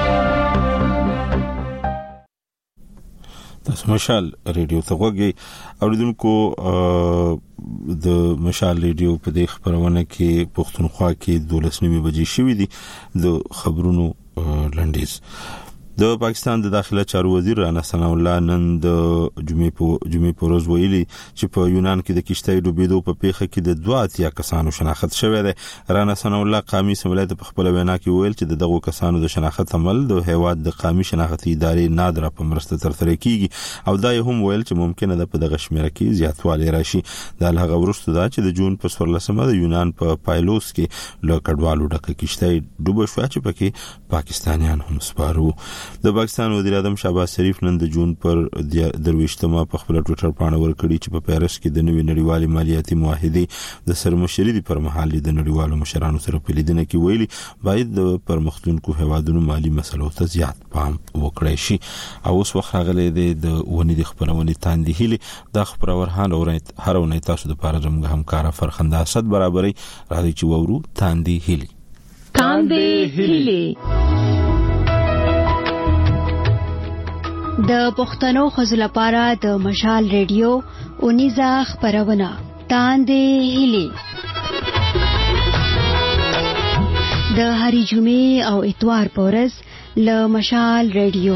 S1: تاسو مشال ریډیو ته وګورئ. اوریدونکو د مشال ریډیو په دې خبرونه کې پښتونخوا کې 12 بجې شوې دي د خبرونو لنډیز. د پاکستان د داخله چارو وزیر رانا ثنا الله نن د جمعې په ورځ ویلي چې په یونان کې د کشتۍ ډوبېدو په پیښه کې د 2 کسانو شناخت شوی دی. رانا ثنا الله قومي سملایت په خپل وینا کې ویل چې دغه کسانو د شناخت عمل د هیواد د قومي شناخت ادارې نادره په مرسته ترسره کیږي او دا هم ویل چې ممکنه ده په دغه شمیره کې زیاتوالی راشي. د هغه وروسته دا چې د جون په 14مه د یونان په پایلوس کې له کډوالو ډکه کشتۍ ډوبه شو چې پکې پاکستانیان هم سپارو. د پاکستان وزیر اعظم شهباز شریف نن د جون پر 23مه په خپل ټوئیټر باندې ورکړی چې په پیرس کې د نوې نړیوالې مالیاتي معاهدې د سرمشري پر مهال د نړیوالو مشرانو سره په لیدنه کې ویلي باید د پرمختلونکو هیوادونو مالی مسلو ته زیات پام وکړي شي. او اوس وخت راغلی د ونې د خبرونه تاندې هلي د خبرورهان او هرونه تاسو د پاره زموږ همکار فرخنده اسد برابرۍ راځي چې وورو تاندې هلي.
S2: د پښتنو خزو لپاره د مشال ریډیو اونیزه خبرونه تاندې هلي د هری جمعې او اتوار په ورځ له مشال ریډیو.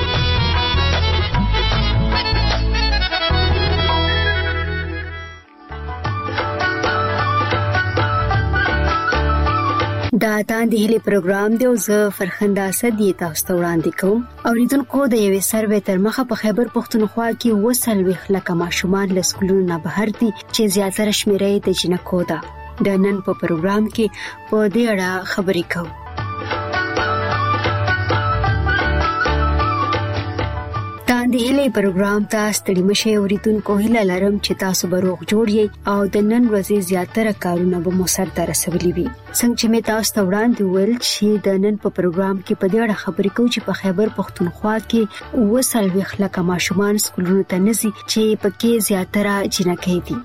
S2: دا تاندې هلي پروګرام دی او زه فرخنده اسد تاسو ته وړاندې کوم. اوریدونکو د یوې سروې تر مخه په خیبر پښتونخوا کې 20 لکه ماشومان له سکولونو نه بهر دي چې زیاتره شمیره د جنکو ده. د نن په پروګرام کې په دې اړه خبرې کوو. تاندې هلي پروګرام تاسو ته مشه اوریدونکو هیله لرم چې تاسو به روغ جوړ یې او د نن ورځې زیاتره کارونه به مو سره رسولي وي. څنګه چې مې تاسو ته وړاندې ویل چې د نن په پروګرام کې په دې اړه خبرې کوو چې په خیبر پښتونخوا کې 20 لکه ماشومان سکولونو ته نه ځي چې پکې زیاتره جنکې دي.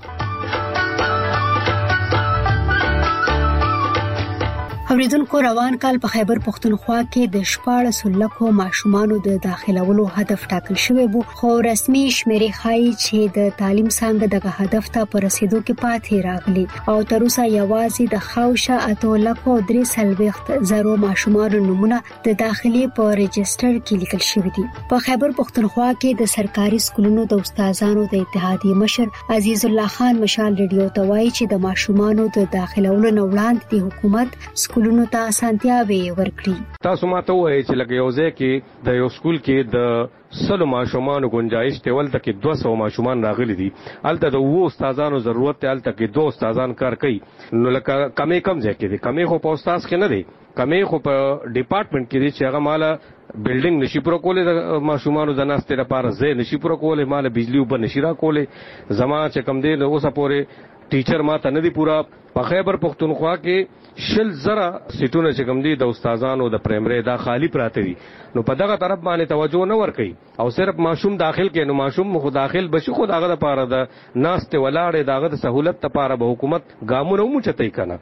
S2: اوریدونکو روان کال په خیبر پښتونخوا کې د 14 لکه ماشومانو د داخلولو هدف ټاکل شوی وو، خو رسمي شمیرې ښایي چې د تعلیم څنګه دغه هدف ته په رسیدو کې پاتې راغلي او تر اوسه یوازې د خوشه 8,340,000 ماشومانو نمونه د داخلي په رجستر کې لیکل شوی دي. په خیبر پښتونخوا کې د سرکاري سکولونو د استادانو د اتحادیې مشر عزیز الله خان مشال ریډیو ته وایي چې د ماشومانو د داخلولو نه وړاندې د حکومت سکولونو ته اسانتیاوې ورکړي.
S17: تاسو ماته وایي چې لکه یو ځای کې د یو سکول کې د 100 ماشومان گنجائش ته ولته کې 200 ماشومان راغلي دي. الته د وو استادانو ضرورت ته الته کې 2 استادان کار کوي. نو لکه کمې کم ځای کې دي، کمې خو په استاد کې نه دي، کمې خو په ډپارټمنټ کې دي چې هغه مالا بلډینګ نشي پر کولې د ماشومانو د ناستې لپاره ځای نشي پر کولې، مالا بجلی وب نشي را کولې. زما چې کم دی نو اوسه پورې ټیچر ماته نه دی پورا. په خیبر پښتونخوا کې 10,000 سیټونه چې کوم دي د استادانو د پرایمری دا خالی پراته دي. نو په دغه طرف باندې توجه نه ور کوي او صرف ماشوم داخل کې نو ماشوم خو داخل بشي خو داغه لپاره د ناست ولاړې داغه د سہولت لپاره به حکومت ګامونه موچتای کنه.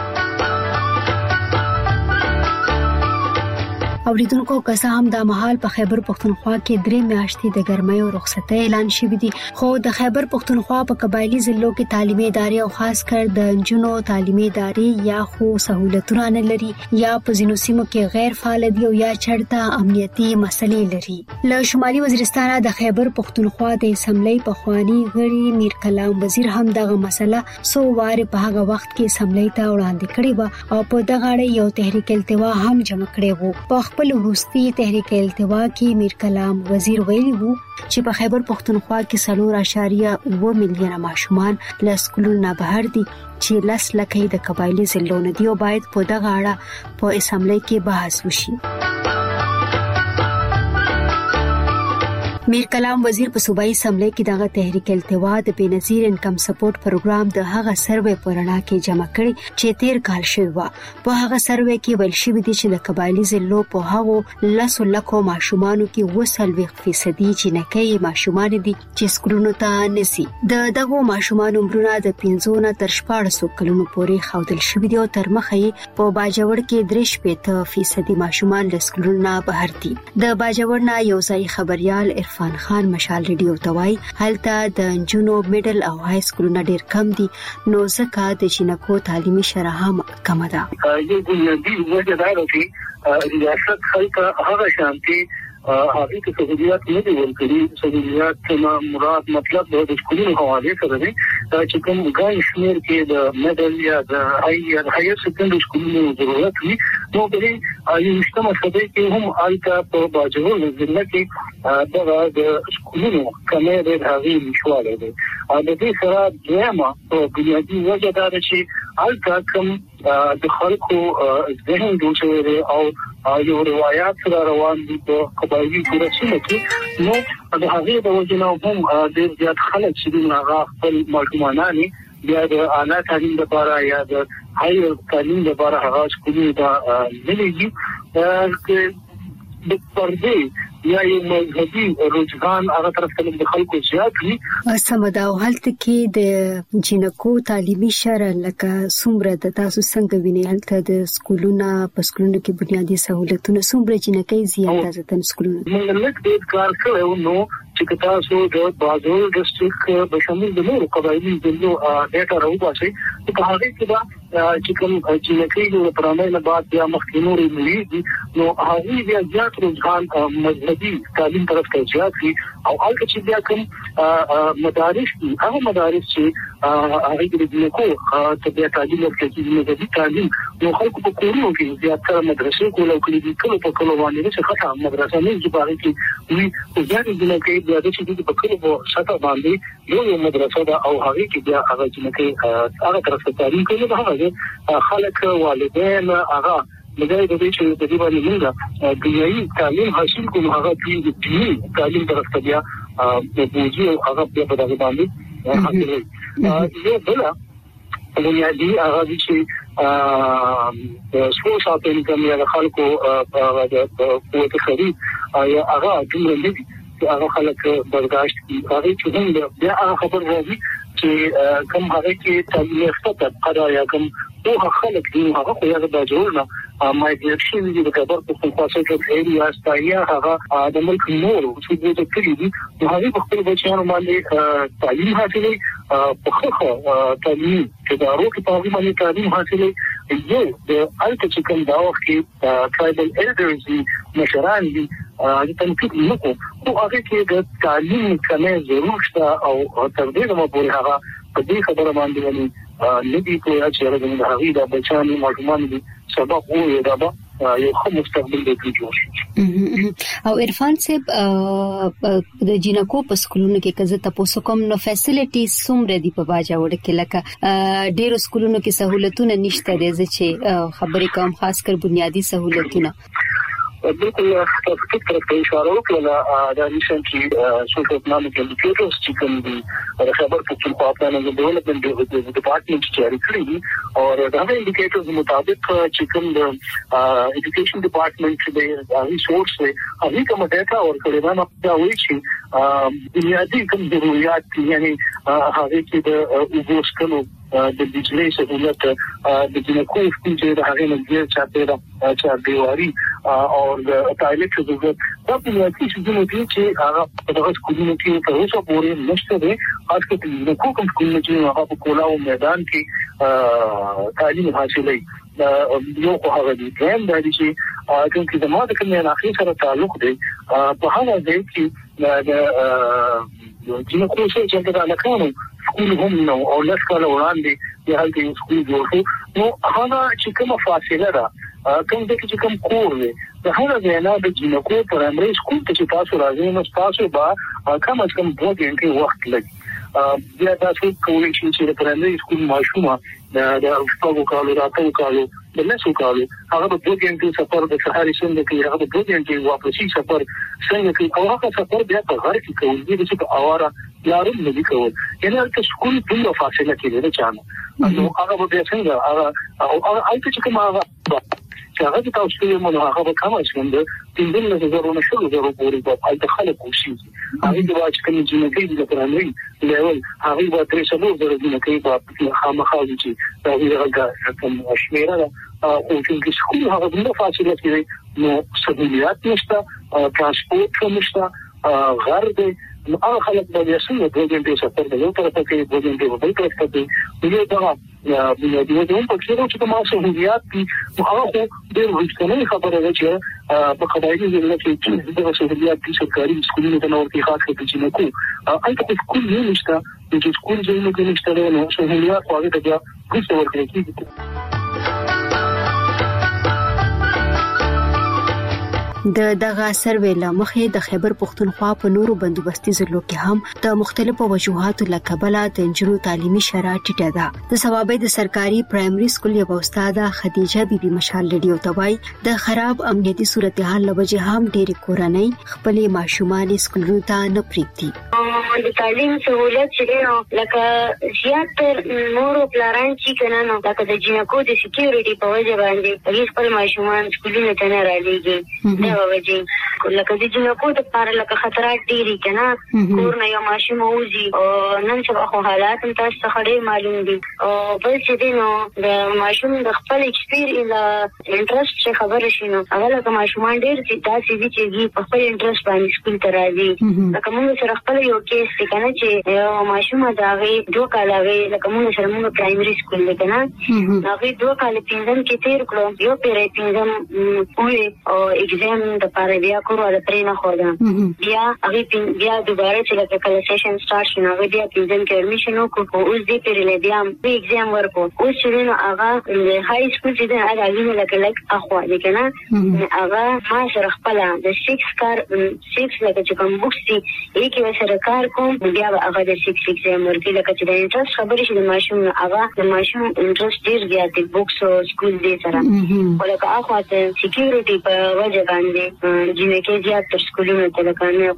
S2: اوریدونکو کسه هم د مهال په خیبر پښتونخوا کې 3 میاشتې د ګرمۍ او رخصتۍ اعلان شوی دي، خو د خیبر پښتونخوا په قبایلی ضلعو کې تعلیمي ادارې او خاص کر د انجونو تعلیمي ادارې یا خو سہولتونه نه لري یا په ځینو سیمو کې غیر فعال دي او یا چرته امنیتي مسلې لري. له شمالي وزیرستان د خیبر پښتونخوا د اسمبلی پخوانی غړي میر کلام وزیر هم دغه مسله سو واره په هغه وخت کې اسمبلی ته وړاندې کړې و او په دغه اړه یو تحریک التوا هم جمع کړی وو. په خپل وروستي تحریک التوا کې میر کلام وزیر ویلي وو چې په خیبر پختونخوا کې 4.9 ملیونه ماشومان له سکولونو نه بهر دي چې 10 لکه د قبایلی ضلعونو دي او باید په دغه اړه په اسمبلی کې بحث وشي. میر کلام وزیر په صوبایي اسمبلی کې دغه تحریک التوا د بنظیر انکم سپورټ پروګرام د هغه سروې پرانا کې جمع کړي چې 13 کال شوی و. په هغه سروې کې ویل شوی دی چې د قبایلی ضلعو په هغو 10 لکه ماشومانو کې 20% جنکۍ ماشومان دي چې سکولونو ته نسی. دغه ماشومان عمرونه د 15 نه تر 14 کلونو پورې خودل شوی دي او تر مخې په باجوړ کې 3% ماشومان له سکولونو نه بهر دي. د باجوړ نه یو ځای خبريال عرفان خان مشال ریډیو توای هلته د جنو میډل او های سکولونه ډیر کم دي نو ځکه د جنکو تعلیمي شرح هم کم ده.
S4: یو بنیادی وجه دا ده چې ریاست خلک هغه شانتي هغه ته سہولیات نه دي ورکړي. سہولیات نه مراد مطلب د سکولونو حواله سره دي چې کوم ګای شمیر کې د میډل یا د هایر سکندري سکولونو ضرورت وي نو په یو مجتمع سره کې هم الته په باجوړ ضلع کې د سکولونو کمې د هغې مشواله دي. د دې سره دویمه په بنیادي وجه دا ده چې الته کوم د خلکو ذهن جوړ شوی دی او یو روایت سره روان دي په قبایلی کورسونه کې نو د هغې د وجه نه هم ډېر زیات خلک چې دوی هغه خپل ماشومان بیا د اعلی تعلیم لپاره یا د هایر تعلیم لپاره هغه سکولونو ته نه لېږي. د پردې یا یو مذهبي رجحان هغه طرف ته د خلکو زیات وي.
S2: سمدا او هلته کې د جنکو تعلیمي شرح لکه څومره د تاسو څنګه ویني هلته د سکولونو په سکولونو کې بنیادی سہولتونه څومره جنکۍ زیاته ځتن سکولونو
S4: موږ لکه د کار کړو نو چې تاسو د بازار ډسټریکټ په شمول د نورو قبایلی ضلعو ډیټا راوباسي په هغه کې دا چې کوم جنکۍ د پرانه نه بعد بیا مخکې نورې ملي نو هغه بیا زیات رجحان مذهبي تعلیم طرف ته زیات وي او هغه چې بیا کوم مدارس دي هغه مدارس چې هغه د جنکو ته بیا تعلیم ورکوي مذهبي تعلیم نو خلکو په کورونو کې زیاتره مدرسې کولو کړي کله په کله باندې چې خاصه مدرسې نه جوړه کړي وي زیات جنکۍ بیا د چې په کله په سطح باندې یو مدرسه ده او هغه کې بیا هغه جنکۍ هغه طرف ته تعلیم کوي دا هغه خلک والدین هغه لږه د دې چې د دې باندې موږ دنیوي تعلیم حاصل کوو هغه دې تعلیم طرف ته بیا د بوجي او هغه بیا په دغه باندې حاصلوي. یو بل بنیادی هغه چې سپورت شاپینګ کوي د خلکو د قوت خرید یا هغه دومره نه دي چې هغه خلک برداشت کوي. هغه چې هم بیا هغه خبر راځي چې کوم هغه کې تعلیم یافته طبقه یا کوم او خلک دي هغه خو یې د جوړنه مایګریشن دي د کبر په خاصه کې ایریا استایا هغه د ملک نور چې د کلی دي هغه په خپل بچیانو باندې تعلیم حاصلوي په خخه تعلیم چې دا روکي په هغه باندې تعلیم حاصلوي یو د الته چې کوم دا وخت کې ټرایبل ایلډرز مشران دي د تنقید نه کوو هغه کې د تعلیم کمه ضرورت او تر دې نه پورې هغه په دې خبره باندې ونی لدی په اچره د هغه د بچانو ماشومان دي سبق وو دا به یو خو مستقبل دی جوړ شي.
S2: او عرفان صاحب د جنکو په سکولونو کې کزه تاسو کوم نو فیسیلیټیز څومره دي په باجوړ کې لکه ډېر سکولونو کې سہولتونه نشته دي چې خبرې کوم خاص کر بنیادی سہولتونه
S4: بالکل تاسو طرف ته اشاره وکړه دا ریسنټلی سوشل اکنامک انډیکیټرز چې کوم دي د خبر پښتونخوا پلانینګ ډیولپمنٹ ډپارټمنټ جاری کړی دي او دا انډیکیټرز مطابق چې کوم د ایجوکیشن ډپارټمنټ د ریسورس هغه کوم ډاټا ورکړي دا وایي چې بنیادی کوم ضرورت یعنی هغه کې د وګورسکلو د بجلی سہولت د جنکو چې د هغه نظر چاته دیواری او د ټایلټ ضرورت دا په یوه څه دي چې هغه په دغه سکولونو کې تر اوسه پورې نشته دي خاص کر د کوم سکولونو چې هغه په کولاو میدان کې تعلیم حاصلوي یو خو هغه دي هم د دې چې د ماده کې نه اخی سره تعلق دی په هغه ځای کې د جنکو چې د علاقو سکول هم نو او لږ کال وړاندې د هغه سکول جوړ شو نو هغه چې کومه فاصله ده کوم چې کوم کور دی د هغه ځای نه د جنکو پرایمري سکول ته چې تاسو راځئ نو تاسو به کم از کم 2 غنټې وخت لګي بیا تاسو کولی شئ چې د پرایمري سکول ماشومه د شپږو کالو راتلو کالو د لسو کالو هغه به 2 غنټې سفر د سهاري څنګه کوي هغه به 2 غنټې واپسي سفر څنګه کوي او هغه سفر بیا په غر کې کوي د څه اواره لارم نه دي کول یعنی هغه سکول په فاصله کې دی چانه نو هغه به څنګه هغه اته چې کومه هغه د تاسو په مونږ هغه به کومه څنګه تیندل نه زرونه شو زرو پورې په اته خلک وشي هغه د واچ کوم جنګي د پرانوي لیول هغه به تر څو زره جنګي په خامخا چې دا هغه کوم شمیره او چې سکول هغه د فاصله کې نو سہولیات نشته ترانسپورت نشته غر دی نو هغه خلک به یې 2 غنټې سفر د یو طرف کې 2 غنټې په بل طرف کې یو دا د یو په څیر چې ما سہولیات دي هغه خو ډېر وښتنه خبره ده چې په قبایلی ځای کې د سہولیات دي سرکاري سکولونو ته نور کې خاص کړي چې نو کو البته سکول نه نشته چې سکول ځای نه نشته نو سہولیات هغه ته بیا څه ورکړي کیږي
S2: دغه سروې له مخې د خیبر پښتونخوا په نورو بندوبستي ضلعو کې هم د مختلفو وجوهاتو له کبله د نجونو تعلیمي شرایط ټیټه ده. د ثوابې د سرکاري پرایمري سکول یو استاده خدیجه بیبي مشال لډیو توای د خراب امنیتي صورتحال لوجه هم ډېری کورنۍ خپلې ماشومان سکولونو ته نه پریږدي.
S5: د تعلیم سہولت چې لکه زیاتر مور او پلاران چې کنه نو لکه د جنکو د سکیورټي په وجه باندې خپل ماشومان سکولونو ته نه راځي وجه لکه د جنکو د لپاره لکه خطرات ډېری کنه کور نه یو ماشوم اوزي او نن څه خو حالات هم تاسو ته ډېر معلوم دي او بل چې دی نو د ماشوم د خپل ایکسپیرینس انټرست څخه خبر شي نو هغه لکه ماشومان ډېر چې تاسو دي چې په خپل انټرست باندې سکول ته راځي لکه موږ سره خپل یو کیس دی کنه چې یو ماشوم دا غي 2 کاله غي لکه موږ سره موږ پرایمري سکول دی کنه هغه 2 کاله پنځم کې تیر کړو یو پیری پنځم وې او ایگزام د پاره بیا کورو د پرې نه خوده بیا هغه بیا دوباره چې لکه کله سیشن سٹارټ شنو هغه بیا پنځم کې اډمیشن وکړو اوس دې پیری بیا په ایگزام ورکو اوس چې نو هغه د های سکول چې د هغه لکه اخوا دي کنه هغه ما سره خپل د 6 کار 6 لکه چې کوم بوکس دي یې سره کار کوم بیا هغه د 6 ایگزام ورکړي لکه چې د انټرست خبرې شي د ماشوم هغه د ماشوم انټرست ډیر زیات دی بوکس او سکول دې سره ولکه اخوا ته سکیورټي په وجه باندې جنکه زیات تر سکولونو ته لکه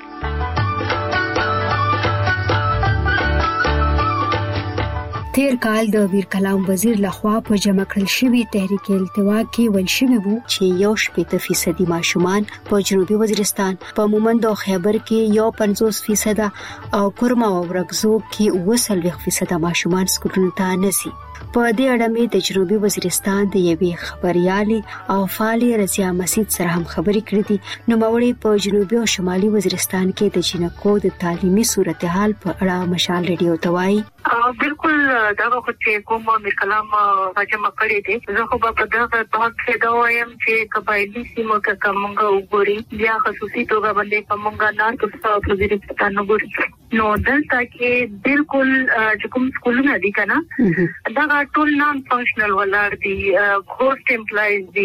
S2: تیر کال د ویر کلام وزیر لخوا په جمع کړل شوی تحریک التوا کې ویل شوی وو چې 50% ماشومان په جنوبي وزیرستان په مومند او خیبر کې 50% او کرما او رغزو کې 20% ماشومان سکولونو ته نسی. په دې اړه مې د جنوبي وزیرستان د یوې خبريالي او فعالي رضیا مسید سره هم خبرې کړې دي. نو موري په جنوبي او شمالي وزیرستان کې د جنکو د تعلیمي صورتحال په اړه مشال ریډیو توای
S13: بالکل دا خو چې کوم مې کلام راځم کړی دی زه خو په دغه پاک کې دا وایم چې قبایلی سیمو کې کومه وګوري بیا خصوصي توګه باندې کومه نه تاسو په وزیرستان وګوري نو دلته کې بالکل چې کوم سکولونه دي کنه دا ټول نان فنکشنل ولر دي کوست امپلایز دي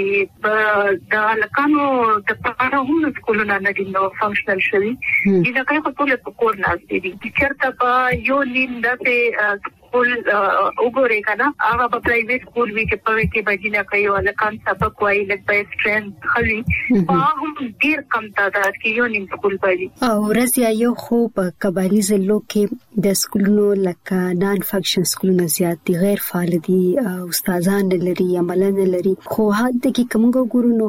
S13: دا لکانو د پاره هم سکولونه نه دي نو فنکشنل شوي دا کوي په ټول په کور نه دي چیرته په یو نیم دته سکول وګورئ کنه هغه په پرایویټ سکول وی چې په کې بجینه کوي او لکان سبق وایي لکه په سټرنث خلی هم ډیر کم تعداد کې یو نیم سکول پلی
S2: او رضیا یو خو په قبایلی ضلعو کې د سکولونو لکه نان فنکشن سکولونه زیات دي غیر فعال دي استادان لري عمل نه لري خو هدا کې کومګو ګورونو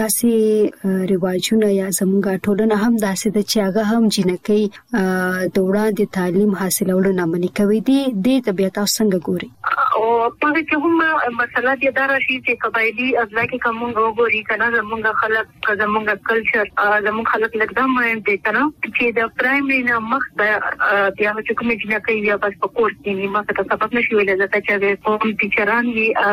S2: داسې رواجونه یا زمونږ ټولنه هم داسې د چاغه هم جنکې د وړاندې تعلیم حاصلولو نه منې کوي دي طبيعت څنګه ګوري
S13: او په کې هم مسله دې دا راشي چې قبایلی ازلا کې کوم وګوري کنه زمونږ خلک زمونږ کلچر زمونږ خلک لکه مهم دي کنه چې د پرایمري نه مخ بیا چې کوم چې کوي یا بس په کورس کې ما ته سبق نشي ویل دا چې کوم ټیچران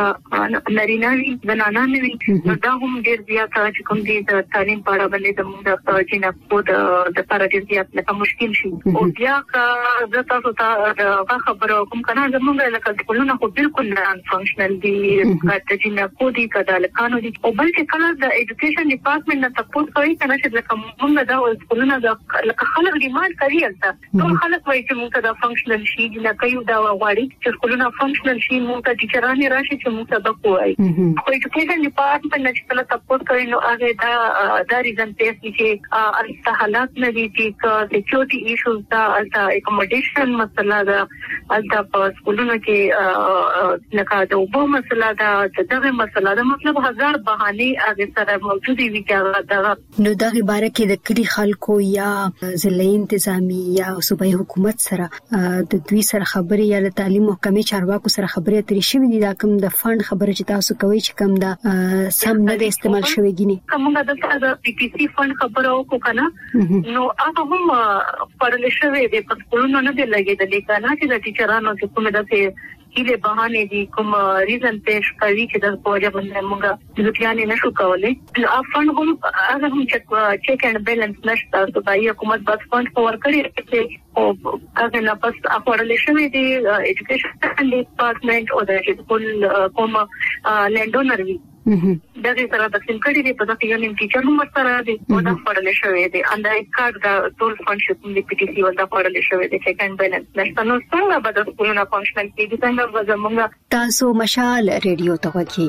S13: یې نارینه زنانه نه دا هم ډیر زیات چې کوم دي د تعلیم په اړه باندې زمونږ چې نه په د پاره زیات لکه مشکل شي او بیا که زه تاسو ته خبرو کوم کنه زمونږ لکه ټولنه خو بالکل
S4: بالکل نان فنکشنل دي د جنکو دي کدالکانو دي او بل چې کله د ایجوکیشن ډپارټمنټ نه تاسو کوي کنه چې لکه موږ دا سکولونه د لکه خلک ډیماند کوي البته ټول خلک وایي چې موږ دا فنکشنل شي نه کوي دا غواړي چې سکولونه فنکشنل شي موږ ته ټیچرانه راشي چې موږ سبق وایي خو ایجوکیشن ډپارټمنټ نه چې کله تاسو کوي نو هغه دا ریزن پیسې چې البته حالات نه دي چې سکیورټي ایشوز دا البته اکوموډیشن مسله دا البته په سکولونو کې لکه د وبو مسله دا دغه مسله دا مطلب هزار بهانه هغه سره موجودي وي چې
S2: نو دغه باره کې د کلی خلکو یا ضلعي انتظامی یا صوبایي حکومت سره د دوی سره خبري یا د تعلیم محکمې چارواکو سره خبري اترې شوې دي دا کوم د فند خبره چې تاسو کوي چې کوم دا سم نه د استعمال شوی ګینی
S4: کومه د پی پی سی فند خبره وکړه کنه نو هغه هم پرل شوی دی په سکولونو نه دی لګیدل کنه چې د ټیچرانو چې کومه د کله بهانه دي کوم ریزن پېښ کوي چې د پوهه باندې موږ د ځانې نشو کولای افغان هم هغه هم چیک اند بیلانس نشته صوبایي حکومت بس فند فور کړی چې او هغه نه پس اپورل شوی دی ایجوکیشن ډپارټمنټ او د سکول کوم لینډونر وی دغه سره د سیمکړي دی په دغه یو نیم ټیچر هم سره دی او دا فورل شوی دی اندای کارت دا ټول فنکشن دی پی ټی سی ول دا فورل شوی دی چیک اند بیلانس نشته نو څنګه به د سکولونو فنکشن کیږي څنګه به زموږ
S2: تاسو مشال ریډیو ته وکی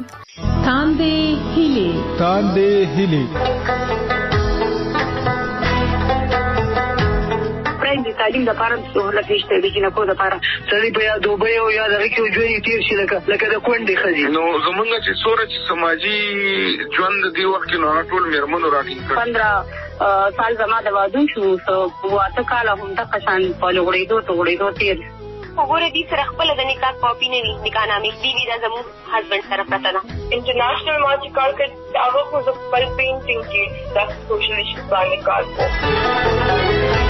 S10: تاندې هلي
S12: د تعلیم لپاره سہولت نشته د جنکو لپاره سړي په یا دوبه او یا دغه کې ژوند تیر شي لکه د کونډې خزي
S6: نو زمونږ چې سورج سماجی ژوند دی وخت نو ټول میرمنو راټینګ کړ
S12: 15 سال زما د واده شو سو واته کال هم د قشان په لوړېدو تیر
S8: وګوره دې سره خپل د نکاح کاپی نه وي نکاح نامې دی دا زموږ هسبند سره پته ده
S9: انټرنیشنل مارچ کار کې هغه خو خپل پینټینګ کې د سوشل ایشوز باندې کار کوي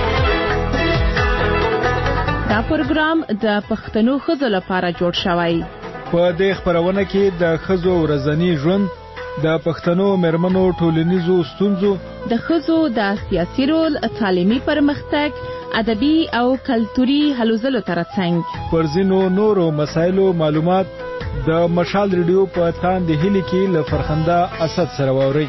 S11: دا پروګرام د پښتنو خزو لپاره جوړ شوی
S10: په دې خبرونه کې د خزو ورځنی ژوند د پښتنو مرمنو ټولنیزو ستونزو
S11: د خزو د سیاسي رول تعلیمي پرمختګ ادبي او کلتوري هلو ځلو ترڅنګ
S10: پرځینو نورو مسایلو معلومات د مشال ریډیو په تاندې هلي کې ل فرخنده اسد سره ووري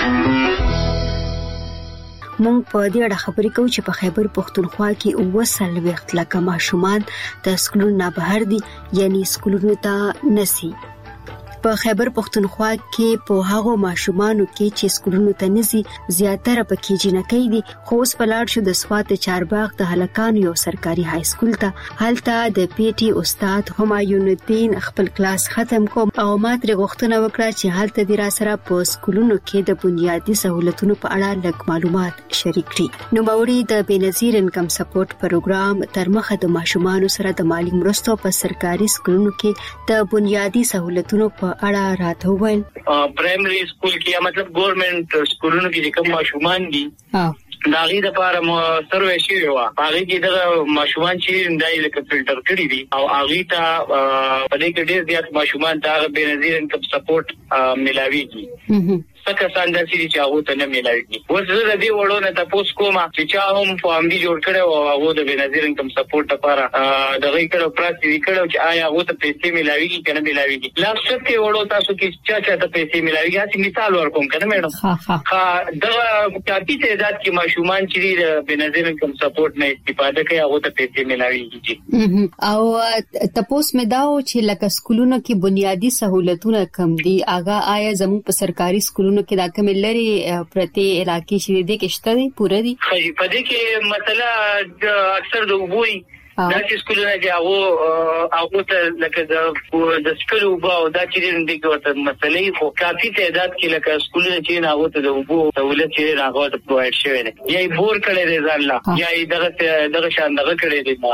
S2: مونږ په دې اړه خبرې کوو چې په خیبر پختونخوا کې 90 وخت لکه ماشومان د سکولونو نه بهر دي یعنی سکولونو ته نسی په خیبر پختونخوا کې په هغه ماشومانو کې چې سکولونو ته نسی زیاتره پکې جنکې دي خو اوس په لاړ شو د سوات چارباغ د هلکان یو سرکاري های سکول ته هلته د پی ټي استاد همایون الدین خپل کلاس ختم کوم او ماته غوښتنه وکړه چې هلته د را سره په سکولونو کې د بنیادی سہولتونو په اړه لږ معلومات شریک کړي نو باوري د بنظیر انکم سپورټ پروګرام تر مخه د ماشومانو سره د مالی مرستو په سرکاري سکولونو کې د بنیادی سہولتونو په اړه راته وویل
S24: پرایمري سکول کې مطلب ګورنمنت سکولونو کې کوم ماشومان دي داغي د لپاره مو سروې شي و هغه کې د ماشومان چې دای لکه فلټر کړی دي او هغه ته په دې کې ډېر زیات ماشومان ته بنظیر انکم سپورټ ملاويږي څنګه څنګه چې هغه ته نه ملاويږي وزه د دې وړو نه تاسو کومه چې چا هم په امدي جوړ کړو او هغه د بنظیر انکم سپورټ لپاره دغه کړو پراتی وکړو چې آیا هغه ته پیسې ملاويږي کنه ملاويږي لاس کې وړو تاسو کې چا ته پیسې ملاويږي هڅه مثال ورکوم کنه میډم ها دغه کافي تعداد کې ماشومان چې د بنظیر انکم سپورټ نه استفاده کوي هغه ته پیسې ملاويږي
S2: او تاسو مې داو چې لکه سکولونو کې بنیادی سہولتونه کم دي اغه آیا زموږ په سرکاري سکولونو کې دا کوم لري پرتی علاقې شې دي کې شته دي پوره دي
S24: خو په دې کې مثلا اکثر د وبوي دا چې سکولونه چې هغه ته لکه د سکول وباو دا چې د کومه مسلې خو کافي تعداد کې لکه سکولونه چې هغه ته د وبو سہولت چې هغه ته پرووایډ شوی دی یا بور کړی دی ځاله یا دغه شان دغه کړی دی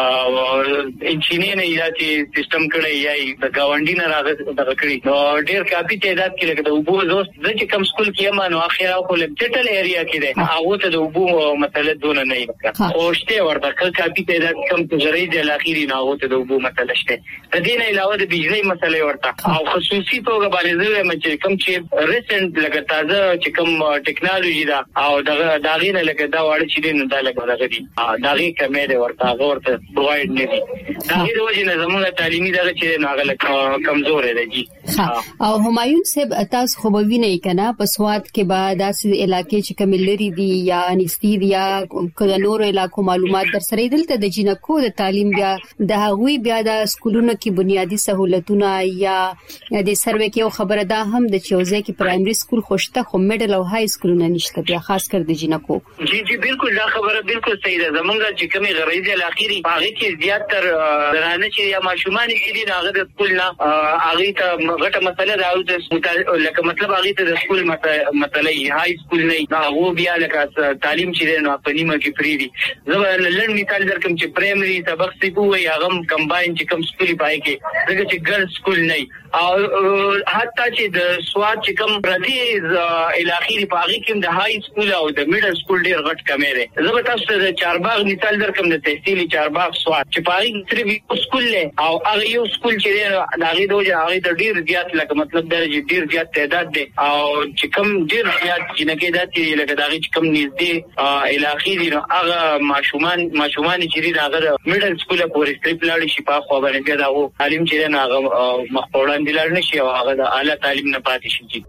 S24: انجینیر یا چې سیستم کړی یا د گاونډي نه راغلی دغه کړی نو ډېر کافي تعداد کې لکه د وبو دوست چې کوم سکول کې مانو اخیرا خو لپټل ایریا کې دی هغه ته د وبو مسله دونه نه وي او شته ورته کافي تعداد کم غریب د اخیری نه هوته د وبو مسله شته. د دې نه علاوه د بجلی مسله ورته او خصوصي توګه باندې زه مچ کم چې ریسنت لکه تازه چې کم ټیکنالوژي دا او دغه نه لکه دا وړ چې نه دا لکه دغه دي دغه کمې ورته ورته پرووايډ نه دي. دا د وجه نه زموږ تعلیمي دغه چې ناغله کمزور دی جی.
S2: او همایون صاحب تاسو خو به وینئ کنه په سواد کې بعد داسې علاقې چې کملري دي یا انستي دي یا کله نور علاقو معلومات در سره دلته د جنکو د تعلیم بیا د هغوی بیا د سکولونو کې بنیادی سہولتونه یا د سروې کې خبره ده هم د چوزه کې پرایمري سکول خوشته خو میډل او های سکولونه نشته بیا خاص کر د جنکو.
S24: جی بالکل دا خبره بالکل صحیح ده. زمونږ چې کومي غریزه الاخیری هغه کې زیات تر درانه چې یا ماشومان کې دي هغه د سکول نه هغه ته غټه مسله ده او د لکه مطلب هغه ته د سکول مسله های سکول نه هغه بیا لکه تعلیم چې نو په نیمه کې فری دي. زه لړ مثال درکم چې پرایمري سبق سیکو وي هغه کمباین چې کم سکول پای کې دغه چې ګرل سکول نه او حتی چې د سواد چې کم پردي الاخیری په هغه کې د های سکول او د میډل سکول ډیر غټ کمې ده. زه به تاسو ته چارباغ مثال درکم د تحصیلي چارباغ سواد چې په هغه کې سکول له او هغه یو سکول چې هغه دوه هغه د ډیر زیات لکه مطلب درجه ډیر زیات تعداد ده او چې کم ډیر زیات جنکې داتې لکه دغه چې کم نږدې الاخیری نو هغه ماشومان چې هغه میډل سکول پورې ستریپ لاړ شي په خو باندې بیا دا تعلیم چې نه هغه مخوړان دي لاړ نشي او هغه د اعلی تعلیم نه پاتې شي.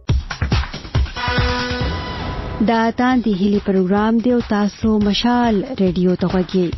S2: دا تاندې هلي پروګرام دی او تاسو مشال ریډیو ته غوږی.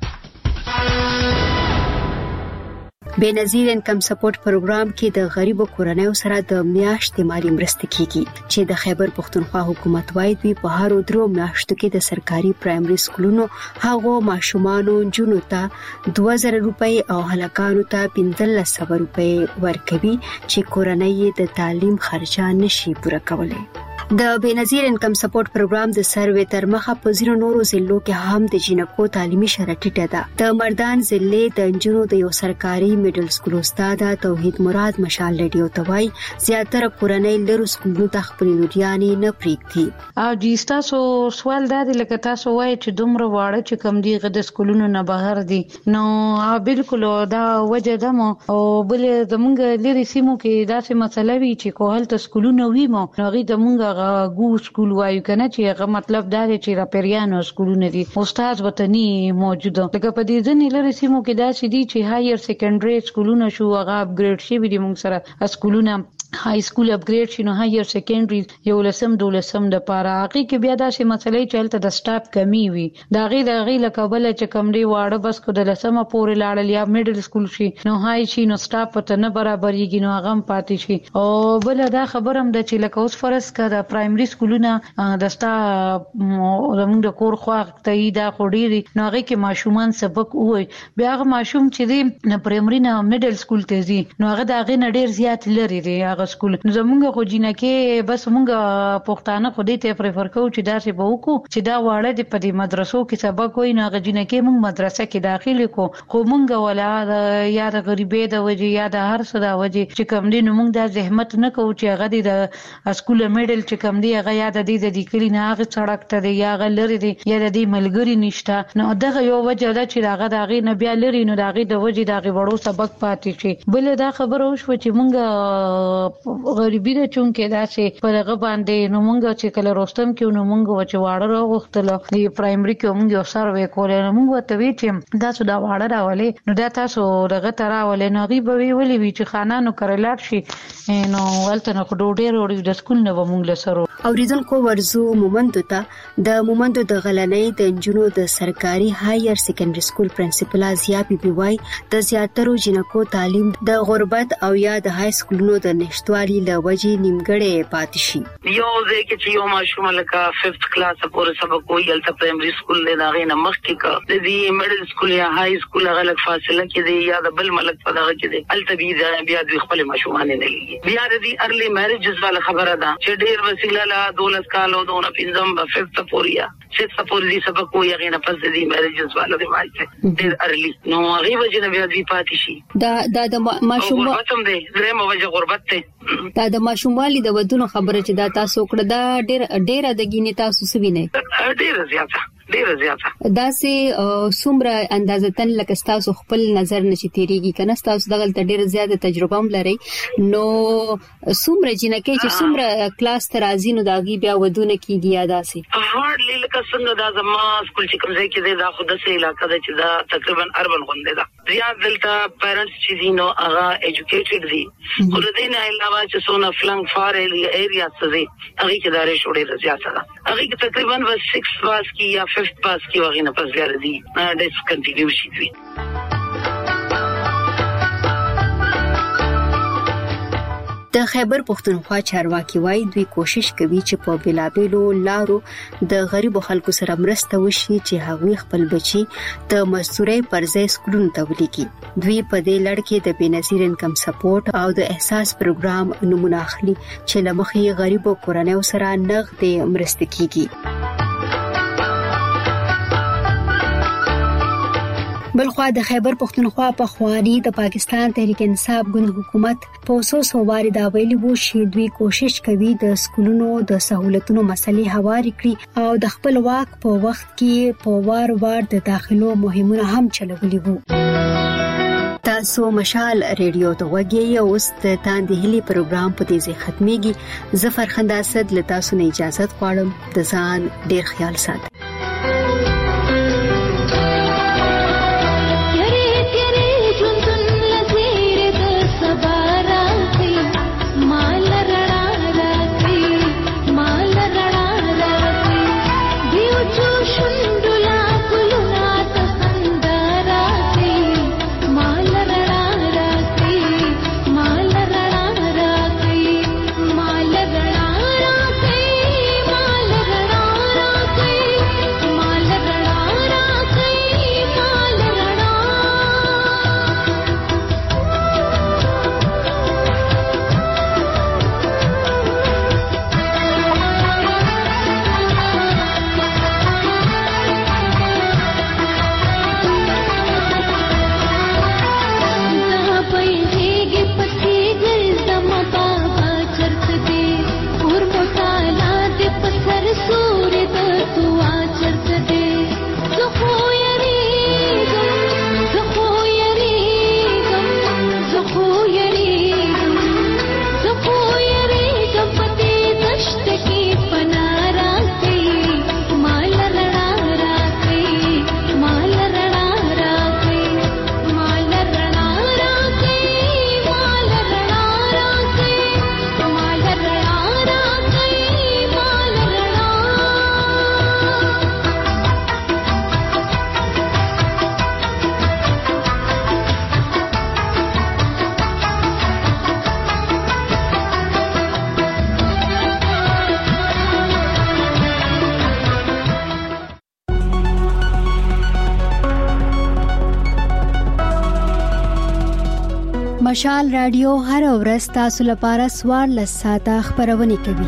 S2: بنظیر انکم سپورټ پروګرام کې د غریبو کورنیو سره د میاشتې مالی مرسته کیږي چې د خیبر پښتونخوا حکومت وايي دوی په هر 3 میاشتو کې د سرکاري پرایمري سکولونو هغو ماشومانو جنو ته 2000 روپۍ او هلکانو ته 1500 روپۍ ورکوي چې کورنۍ د تعلیم خرچه نشي پوره کولای. د بنظیر انکم سپورټ پروګرام د سروې تر مخه په زیرو نورو ضلعو کې هم د جنکو تعلیمي شرایط ټیټه ده. د مردان ضلع د انجونو د یو سرکاري میډل سکول استاد توحید مراد مشال ریډیو ته وایي زیاتره کورنۍ لرو سکولونو ته خپل لوريانې نه پریږدي.
S7: او جستا سوال دا دی لکه تاسو وایي چې دومره واړه چې کم دی د سکولونو نه بهر دي نو بالکل دا وجه ده او بل زمونږ لري سیمو کې داسې مسله وی چې کوهل ته سکولونه وي مو نو غي زمونږ غو سکول وایو کنه چې هغه مطلب دا دی چې را پیریانو سکولونه دي استاد وطني موجوده لکه په دې ځنې لري سیمو کې دا چې دي چې هایر سیکنډري سکولونه شو هغه اپګریډ شي وي موږ سره سکولونه های سکول اپګریډ شي نو هایر سیکنډري یو لسم دولسم د پاره هغه کې بیا داسې مسلې چلته د سټاف کمی وي دا غي لکه بل چې کم دی واړه بس کو د لسمه پورې لاړل یا میډل سکول شي نو هاي شي نو سټاف پته نه برابرېږي نو هغه پاتې شي. او بل دا خبرم د چې لکه اوس فرض کړه پرایمري سکولونه دستا زموږ د کور خوا ته دا خوري نو هغه کې ماشومان سبق وای بیا هغه ماشوم چې دی نه پرایمري نه میډل سکول ته ځي نو هغه د هغه نډیر زیات لري دی هغه سکول نو زمونږ خو جنکه بس مونږ پښتانه خو دې ته پریفر کوو چې دا څه به وکړو چې دا واړه د په مدرسو کې سبق وای نو هغه جنکه مونږ مدرسه کې داخلي کو خو مونږ ولا یا د غریبې د وجه یا د هر څه د وجه چې کم دي نو مونږ د زحمت نه کوو چې هغه د سکول میډل چې کم دی هغه یا د دې د کلی نه هغه سړک ته دی یا غلری دی یا د دې ملګری نشته نو دغه یو وجه ده چې هغه دغه نه بیا لري نو دغه د وجه دغه وړو سبق پاتې شي. بل دا خبره وشو چې مونږ غریبی د چون کې داسې پر هغه باندې نو مونږ چې کله روستم کې نو مونږ چې واړه راغختله د پرایمري کې مونږ یو سروې کولې نو مونږ ته وی چې دا څه دا واړه راولې نو دا تاسو دغه تراولې نو غي به ویلې وی چې خانانو کرلات شي نو ولته نو ډوډۍ وروړي د سکول نه مونږ لسرو.
S2: اوریدونکو ورزو مومندو ته د مومندو د غلنۍ د انجونو د سرکاري هایر سیکنډري سکول پرنسپل ازیا بي وای د زیاترو جنکو تعلیم د غربت او یا د های سکولونو د نشټوالي له وجې نیمګړې پاتې شي.
S12: یو ځکه چې یو ماشوم لکه 5th کلاس پورې سبق کوي الته پرایمري سکول له داغې نه مخکې کا د دې میډل سکول یا های سکول غلط فاصله کې دی یا د بل ملک په دغه کې دی الته بیا د خپل ماشومان نه لګي بیا د دې ارلی میریجز والا خبره ده چې ډیر وسیله لا 12 کال او دونه پنځم 5th پوریا 6th پورې سبق کوي هغه نه پس د دې میریجز والا دی مایته ډیر ارلی نو هغه وجه نه بیا دې پاتې شي
S2: دا د ماشوم
S12: غربت دی درېمه وجه غربت ته
S2: دا د ماشوموالي د ودونو خبره چې دا تاسو کړه دا ډېر د ګینې تاسو سوینه
S12: ډېر زیاته ډیره زیاته.
S2: دا سه څومره اندازتن لکه تاسو خپل نظر نشي تیریږي کنه تاسو دغه ډیره زیاته تجربه هم لري نو څومره جنکه چې څومره کلاس ترازی نو داږي بیا ودونه کیږي یادا سي
S12: هارډلی لکه څنګه دا زما سکول چې کوم ځای کې دا خود سه علاقہ ده چې دا تقریبا اربن غونډه ده زیات دلته پیرنټس چې دینو هغه ایجوکیټډ دي خو د دې نه علاوه چې سونه فلنګ فار ایریا څه دي هغه کې داري شوړې زیاته ده هغه کې تقریبا 6 پاس کی یا 5 پاس کی وغه نه پس لري دي ډیس کنټینیو شي دي.
S2: د خیبر پښتونخوا چارواکي وایي دوی کوشش کوي چې په بلابلو لارو د غریبو خلکو سره مرسته وشي چې هغوی خپل بچي د مزدورۍ پر ځای سکولونو ته ولېږي. دوی په دې لړ کې د بنظیر انکم سپورټ او د احساس پروګرام نمونه اخلي چې لمخې غریبو کورنیو سره نغدې مرسته کیږي. بلخوا د خیبر پښتونخوا په خواري د پاکستان تحریک انصاف ګوند حکومت په اوسو واري دا ویلي وو چې دوی کوشش کوي د سکولونو د سہولتونو مسلې هواري کړي او د خپل واک په وخت کې په وار د داخلو مهمونه هم چلولي وو. تاسو مشال ریډیو ته وګورئ اوس د تاندې هلي پروګرام په دې ځای ختميږي. ظفر خنداسد له تاسو نه اجازه غواړم د ځان ډیر خیال ساتئ. مشال رادیو هر ورځ تاسو لپاره 14 ساعته خبرونه کوي.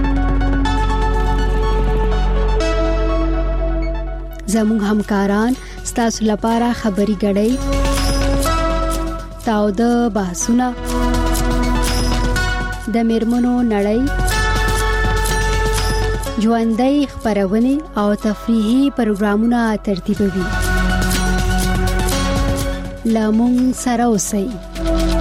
S2: زموږ همکاران تاسو لپاره خبري غړي تاو د بحثونه د میرمنو نړۍ ژوندۍ خبرونه او تفریحي پروګرامونه ترتیبوي. لامون سره اوسئ.